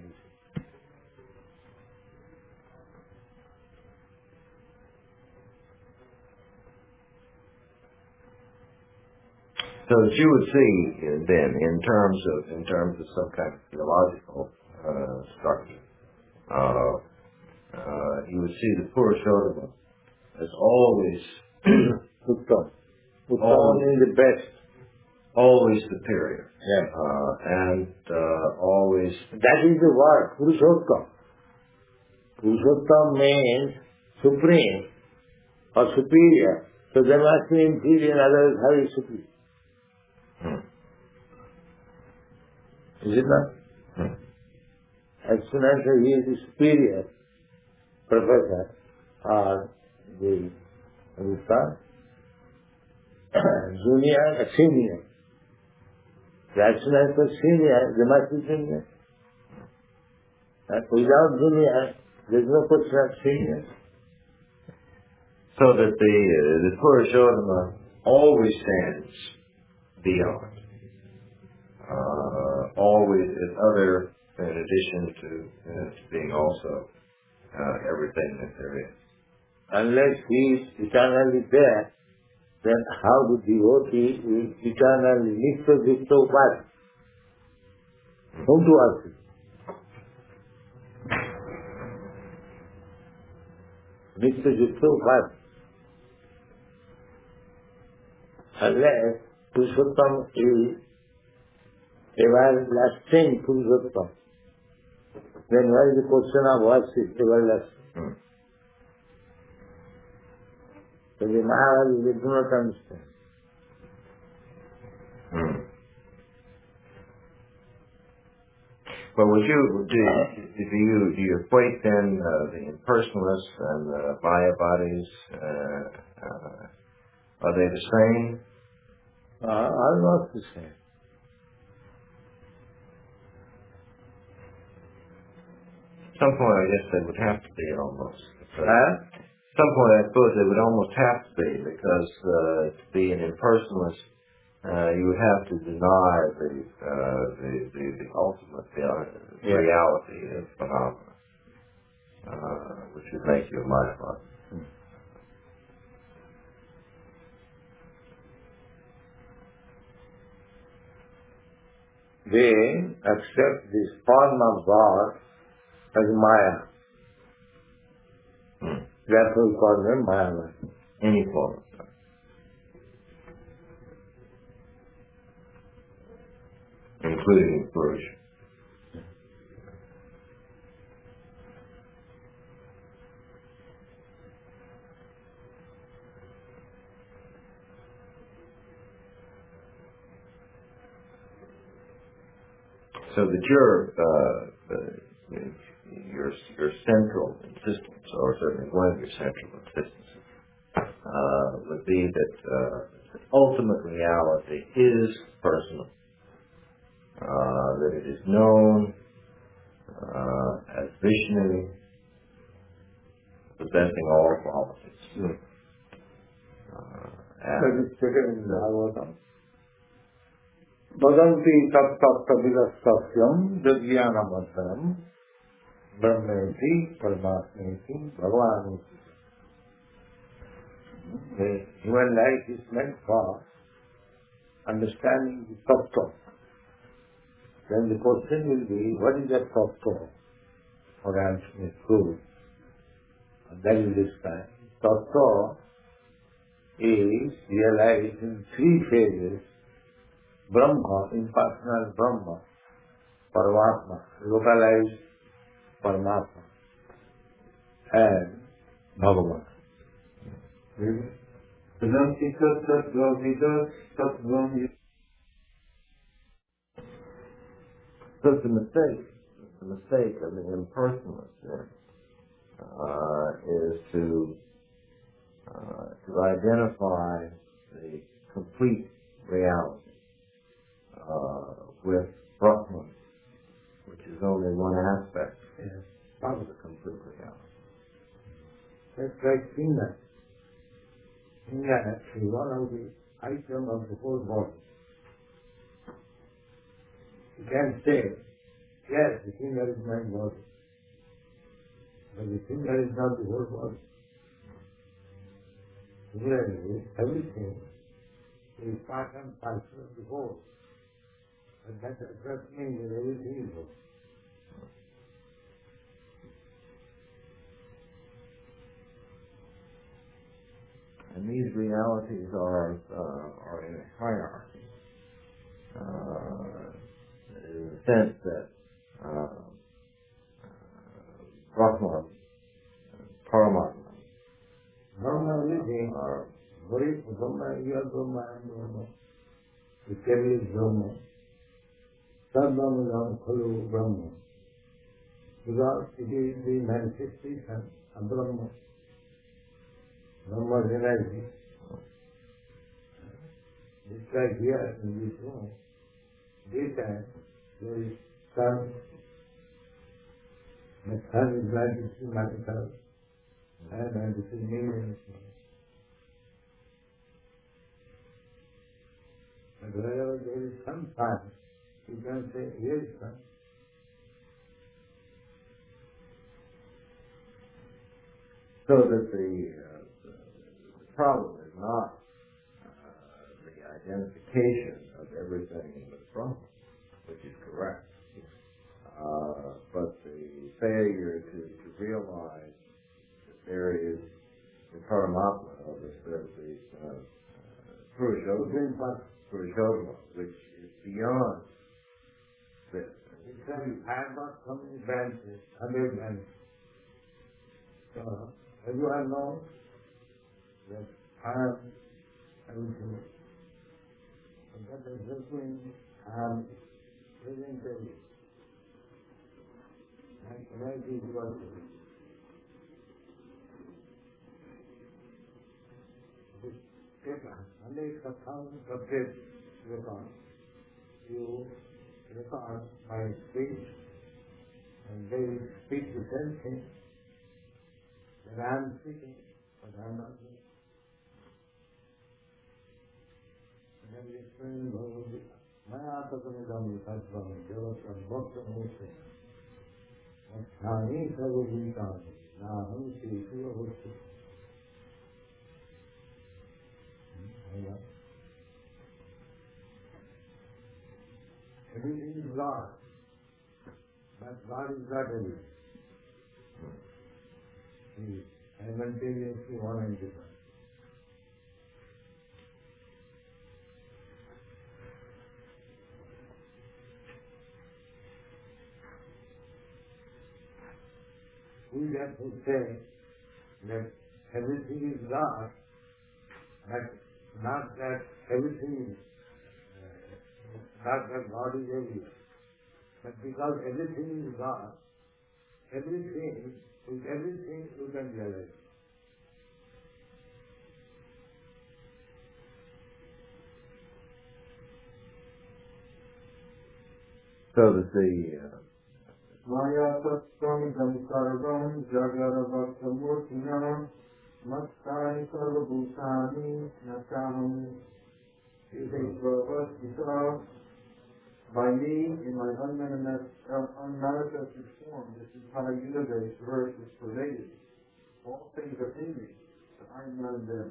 So that you would see uh, then, in terms of in terms of some kind of theological uh, structure, uh, uh, you would see the Purushottama as always Uttam. Uttam means the best. always superior, Yeah. uh, and uh, always. That is the word, Purushottam. Purushottam means supreme or superior. So there must be inferior, otherwise how is superior? Hmm. Is it not? Hmm. As soon as he is the superior professor or the Rupa, junior or senior, as soon as the senior, there must be senior. And without junior, there is no question of senior. So that the uh, the Purushottama always stands beyond, uh, always is other, in addition to, uh, to being also uh, everything that there is. Unless he is eternally there, then how the devotee will eternally Nitya Jukta Upasana? Whom to worship? Nitya Jukta Upasana. Unless Purushottam is everlasting Purushottam, then what is the question of worship everlasting? Hmm. So the Mayavadis, they do not understand. Hmm. But would you do, do you do you equate then uh, the impersonalists and the Mayavadis? Uh, uh, are they the same? Uh, almost the same. At some point, I guess they would have to be almost. Because Huh? At some point, I suppose they would almost have to be, because uh, to be an impersonalist uh, you would have to deny the uh, the, the the ultimate uh, Yeah. reality of phenomena, uh, which would make you a mind. They accept this form of God as Maya. Hmm. Therefore we call them Maya. Any form of God. Including Purush. So that your uh, uh, your your central insistence, or certainly one of your central insistences, uh, would be that uh, ultimate reality is personal, uh, that it is known uh, as Vishnu, possessing all qualities. Hmm. Uh, That and is stated in the Bhagavatam. Vadanti tat tatta vilasasyam jadvyanamataram brahmeti paramatmeti bhagavani. The human life is meant for understanding the tattva. Then the question will be, what is that tattva? For answering is true. And that is this time. Tattva is realized in three phases. Brahma, impersonal Brahma, Paramatma, localized Paramatma, and Bhagavan. Vedanta tattva vidas tattvam. so it's a mistake. The mistake of the impersonalist there uh, is to uh, to identify the complete reality uh, with Brahman, which is only one aspect Yes. of the complete reality. That's like Finger. Finger actually one of the items of the whole body. You can say, yes, the finger is my body. But the finger is not the whole body. Similarly, everything is part and parcel of the whole. But that does not mean that everything is whole. And these realities are uh, are in a hierarchy, uh, in the sense that uh, Brahman, Paramatma, Brahma everything. are Very Brahma, you are Brahma, I am Brahma. The Kali is Brahma. Sadbrahma Khalu Brahma. Because it is the manifestation of Brahma. Brahma realizing. Just like here in this room, daytime there is sun. The sun is like this is magical. And then this is meaningless. But wherever there is some sun, you can say, here is sun. so that the, uh, the problem is not uh, the identification of everything with Brahman, which is correct, uh, but the failure to, to realize that there is the Paramatma, or the, the uh, Purushottama, Purushottama, which is beyond this. Because I have got so many branches, hundred branches. So, everyone knows that I am everything. And that is helping I am presented. And energy is working. This paper, hundreds of thousands of pages record. You record my speech, and they speak the same thing. That I am speaking, but I am not doing. and explained Maya Takamidam Sattvam Javatam Bhaktam Hosam Nani Sarvabhutani Naham Sri Hosam. Everything is God, but God is not everything. He is simultaneously one and different. We therefore say that everything is God, but not that everything is, uh, not that God is everywhere. But because everything is God, everything, with everything you can realize. So that the uh, Maya Sattvam Samsarvam Jagaravaktamurtinam Mattani Sarvabhutani Nataham Isavasita. By me, in my unmanifested, unmanifested form, this entire universe verse is pervaded. All things are in me, but I am not in them.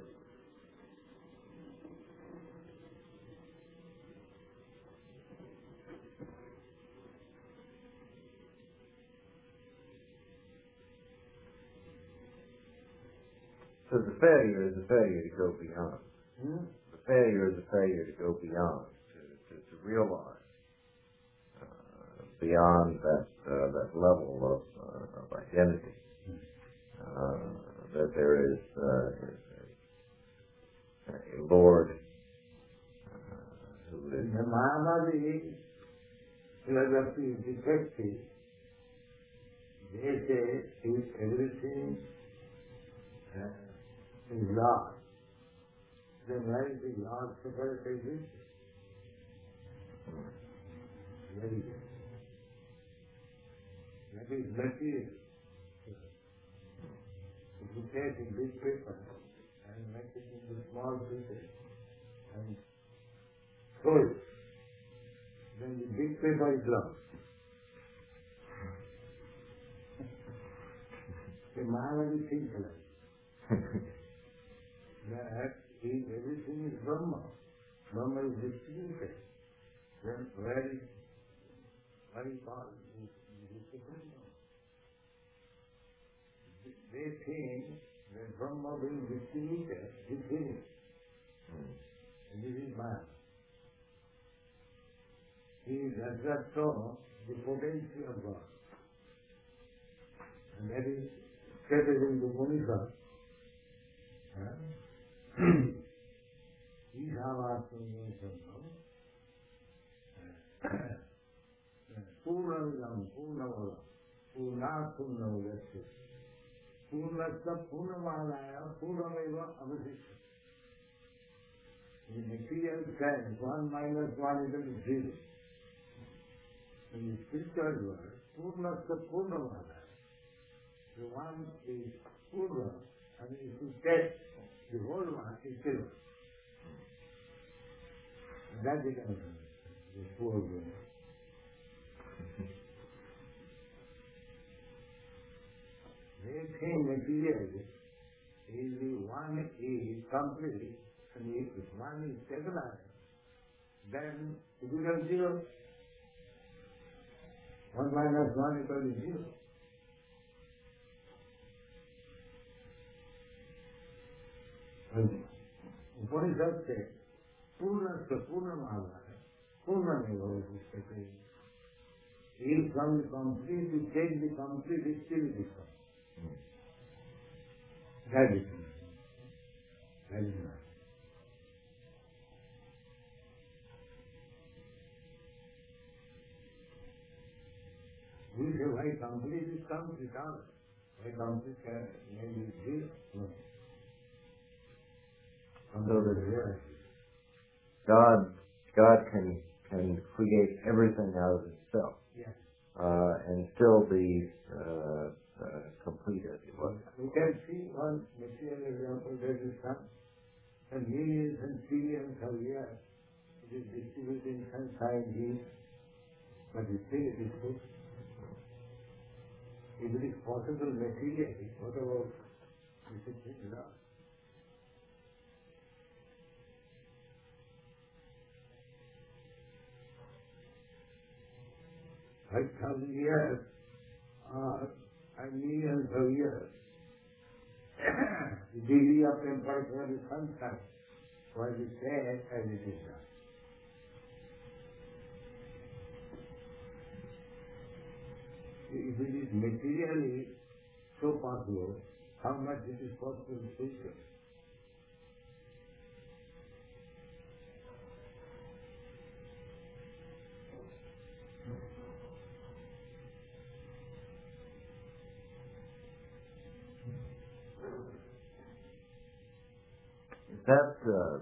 so the failure is a failure to go beyond. Hmm? The failure is a failure to go beyond, to, to, to realize uh, beyond that uh, that level of, uh, of identity uh, that there is, uh, is a, a Lord uh, who is. The Mahamadi philosophy is defective. They say is everything uh, is lost. Then where is the lost separate existence? Very good. That is material. If you take a big paper and make it into small pieces and throw it, then the big paper is lost. The Mahavadi thinks like that is everything is Brahma. Brahma is distributed. Then where is where is God? They think that Brahma being distributed is finished. And this is man. He does not know the potential of God. And that is stated in the Upanishad. Purnamidam Purnamada Purnat Purnamudasya Purnasya Purnamadaya Purnameva Avasisya. In material sense, one minus one equals to zero. In the spiritual world, Purnasya Purnamadaya. The one is Purna, and if you take the whole one is zero. That is the poor way. They think material is the one is complete, and if one is stabilized, then it becomes zero. One minus one equals zero. And Upanishad says, Purnasya Purnamādaya, Purnameva Avasishyate. He from the complete to take the complete is still different. That is it. That is not. We say, why complete is complete out? Why complete can maybe zero? No. So that God, God can can create everything out of Himself, Yes. uh, and still be uh, uh, complete as He was. We can see one material example, there is sun, and millions and trillions of years, it is distributing sunshine here, but still it is good. If it is possible materially, what about this is not? Five thousand years are a millions of years. The degree of temperature is sunshine was the same as it is now. If it is materially so possible, how much it is possible spiritually? That uh,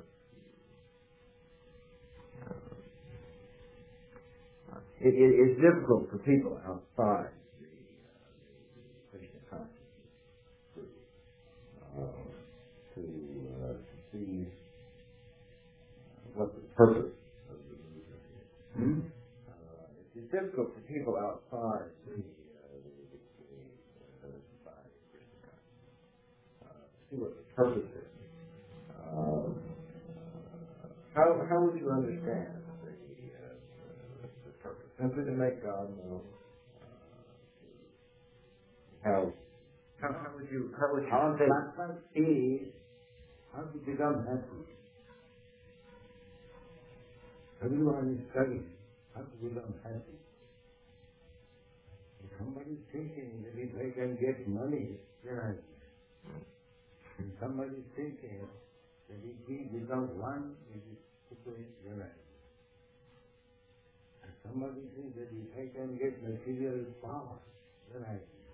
it, it, it's difficult for people outside the Krishna consciousness uh, to, uh, to see uh, what the purpose of the movement is. Hmm? Uh, it's difficult for people outside the, uh, the, the, the society of Krishna consciousness uh, to see what the purpose is. Uh, how how would you understand the, uh, the, the purpose? Simply to make God know. Uh, how how how would you how would you Our think? purpose is how to become happy. Everyone is studying how to become happy. If somebody is thinking that if I can get money, then I can. If somebody is thinking that if he becomes one with his supreme reality. And somebody thinks that if I can get material power, then I can.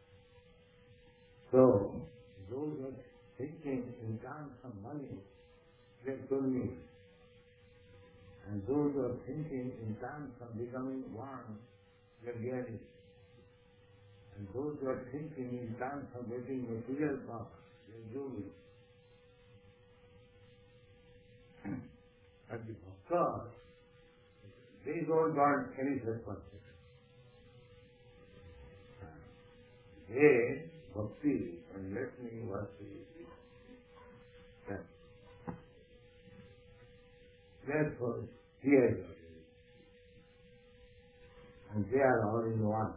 So, those who are thinking in terms of money, get me. And those who are thinking in terms of becoming one, get it. And those who are thinking in terms of getting material power, get yogi. But the bhakta, they don't want any responsibility. They, bhakti, and let me worship them. Therefore, here is and they are all in one.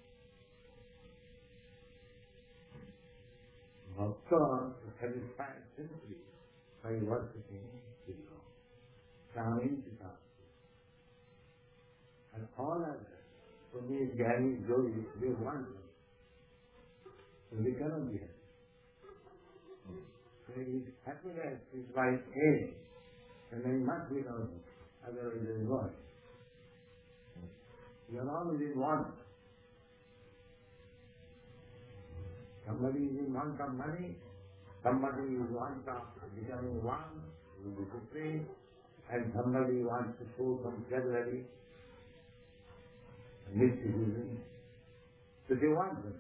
Bhakta is satisfied simply by worshipping the Lord. Coming to God. And all others, for me, Gary, Joey, they want them. So they cannot be happy. So if happiness is by aim, then they must be known, otherwise they is what? You are always in want. Somebody is in want of money, somebody is in want of becoming one, will be supreme, and somebody wants to show some cleverly, mysticism. So they want them.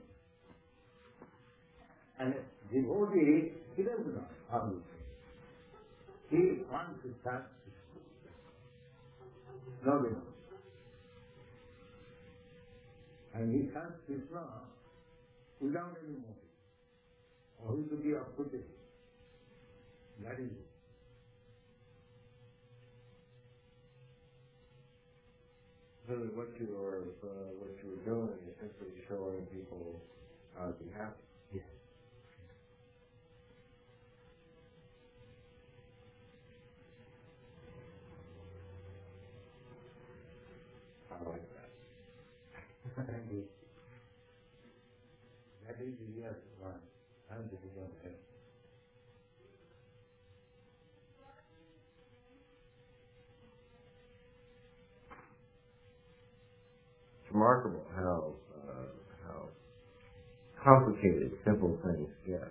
And devotee, he doesn't know how to say. He wants to touch no devotee. And he touches Krishna without any motive. Or he could be a putty. That is it. So what you are uh, what you are doing is simply showing people how to be happy. Yes. I like that. Thank you. That is the real one. And the real head. It's remarkable how uh, how complicated simple things get.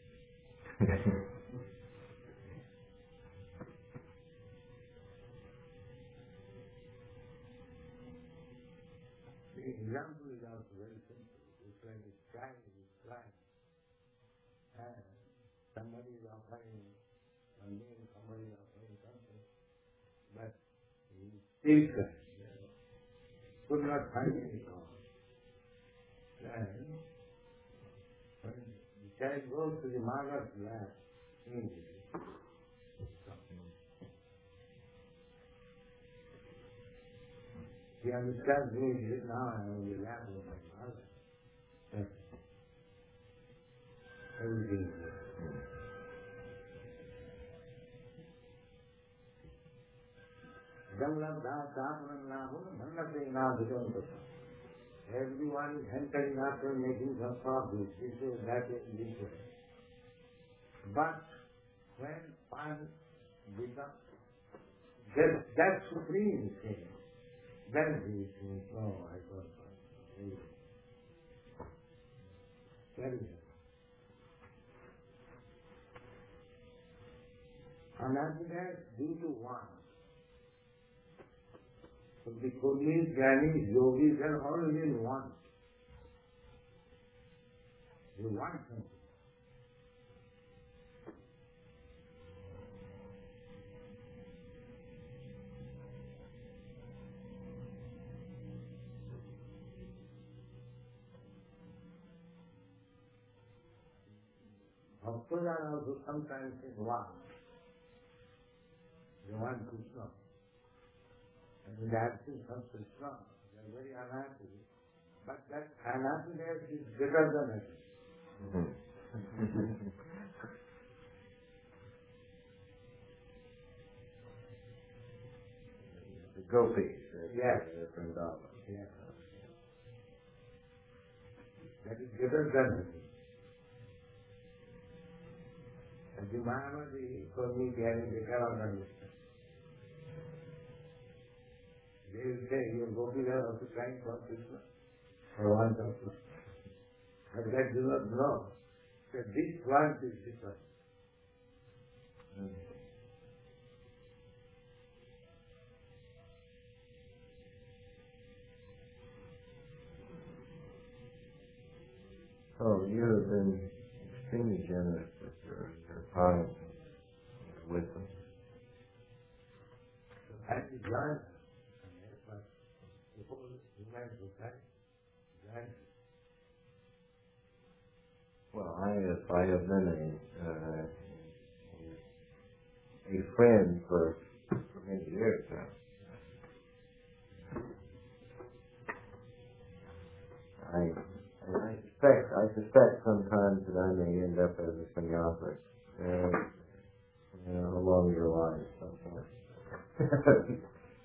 The example is also very simple. It's like a sky is flying. And somebody is offering a meal, somebody is offering something. But Easter. Could not find any cause. Then, when the child goes to the mother's lap, immediately, he understands me now I am on the lap of my mother. That's everything is there. Everyone is hankering after making some progress, this way, that way, this way. But when one becomes that, that supreme thing, then he thinks, no, I don't want to. Very good. Unhappiness due to one. So the Kurmis, Jnanis, Yogis are all in one. They want something. Bhaktas are also sometimes in one. They want Krishna. And in the absence of Krishna, they are very unhappy. But that unhappiness is better than it. The gopis. Yes. Vrindavan. Yes. That is better than it. And the Mahamadi, for me, they cannot understand. They will say, your gopis are also trying for Krishna, or want of Krishna. But they do not know that this want is different. Mm. Oh, you have been extremely generous with your, your time and wisdom. And the giant, the whole human society, giant. Well, I have, I have been a, uh, a friend for, for many years now. I, and I suspect, I suspect sometimes that I may end up as a sannyasi, uh, you know, along your lines sometime.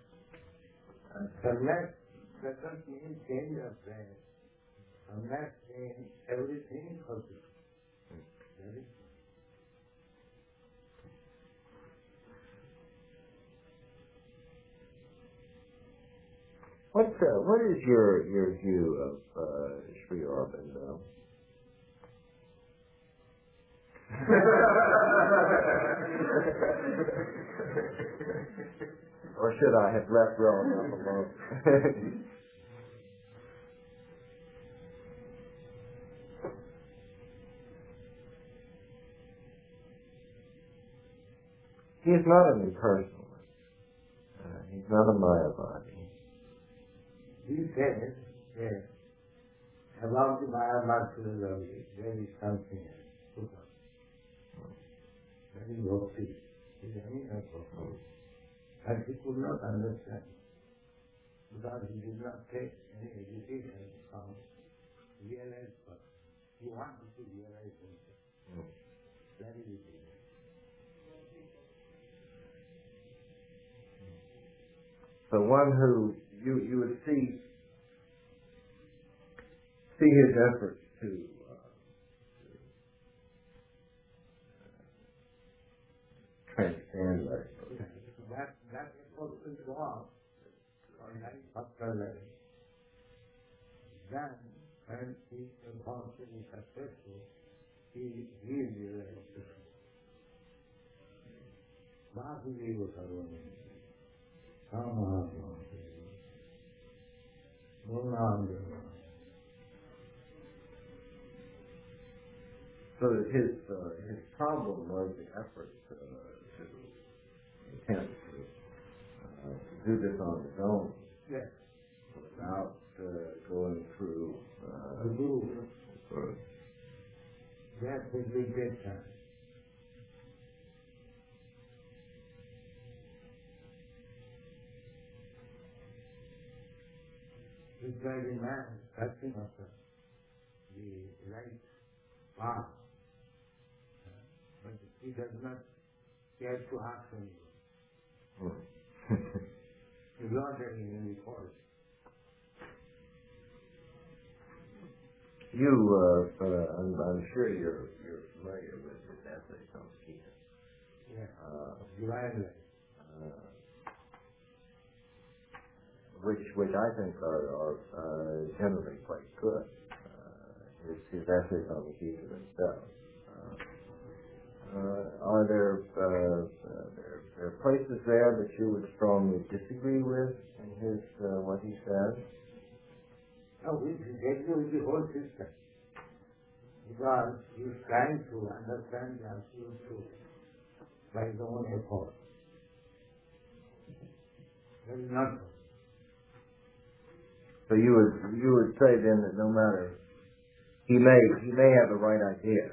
Unless doesn't mean change of brain. Unless means everything is possible. That is What uh, what is your your view of uh, Sri Aurobindo? Or should I have left Rowan alone? He is not an impersonalist. Uh, he's not a Mayavadi. He says, yes, about the Mayavad philosophy, there is something else. That is bhakti. It is any kind of bhakti. And he could not understand because he did not take any education from realized person. He wanted to realize himself. Mm. That is it. So one who you you would see see his efforts to, uh, to uh, transcend, I suppose. That that effort will go on for life after life. Then when he becomes to be successful, he will realize this. Vasudeva Sarvamaya. Mahatma. So that his uh, his problem was the effort uh, to attempt to uh, do this on his own Yes. without uh, going through uh, The Guru. for That will be better. Because the man is touching of the the right path, but he does not care to ask anyone. He's not getting any force. You, uh, uh, I'm, I'm sure you're you're familiar with his essays on Gita. Yeah. Uh, Divine life. uh, which which I think are, are uh, generally quite good. Uh, his, his essays on the Gita themselves. Uh, uh, are there, uh, uh, there there are places there that you would strongly disagree with in his uh, what he says? Now, we exactly with the whole system. Because he's trying to understand the absolute truth by his own effort. That is not so. So you would you would say then that no matter he may he may have the right idea,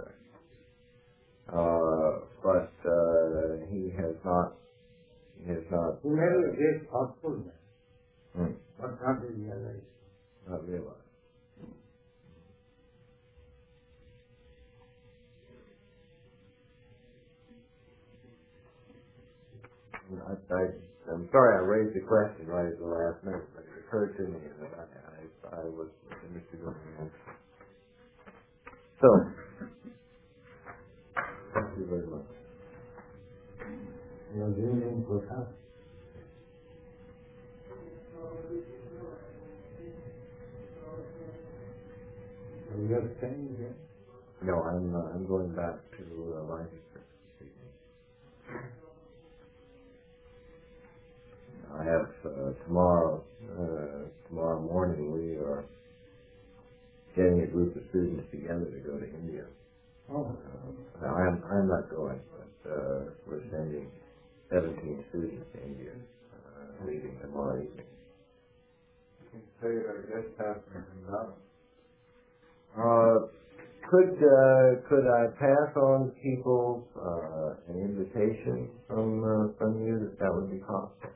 uh, but uh, he has not he has not He may be a great thoughtful man, hmm, but not realized. not realized. I, I, I'm sorry I raised the question right at the last minute, but it occurred to me that I, I, I was interested in the answer. So, thank you very much. You are doing good, huh? So you are staying here? No, I'm uh, I'm going back to uh, Lancaster this evening. I have uh, tomorrow uh, tomorrow morning we are getting a group of students together to go to India. Oh. Uh, I'm I'm not going, but uh, we're sending seventeen students to India, uh, leaving tomorrow evening. So you're a guest pastor in Ghana. Uh, could uh, could I pass on people uh, an invitation from uh, from you that that would be possible?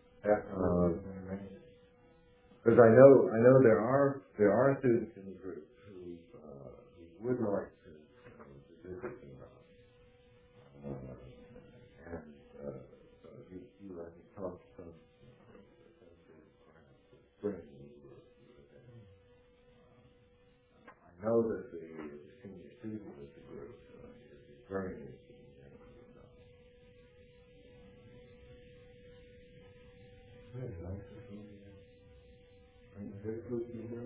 Because uh, I know I know there are there are students in the group who, uh, who would like to, uh, to visit in Ghana, uh, and uh, so you, you let me talk to some friends. I know that the senior student of the group uh, is very interested in getting to know. Very nice to see you. Very close to him.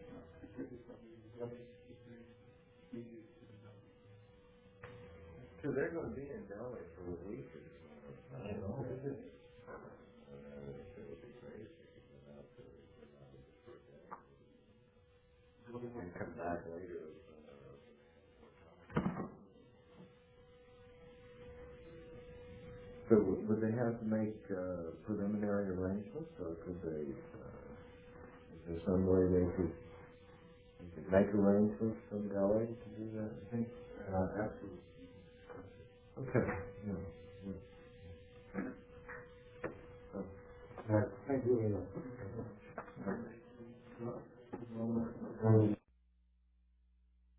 So they're going to be in Delhi for a week or so. I know. Uh, so it would be great if you could go out to for a day. And come back later. So w- would they have to make uh, preliminary arrangements, or could they? Uh, is there some way they could, they could make arrangements from Delhi to do that? I think uh, absolutely. Okay. Yeah. Yeah. Right. Thank you very much.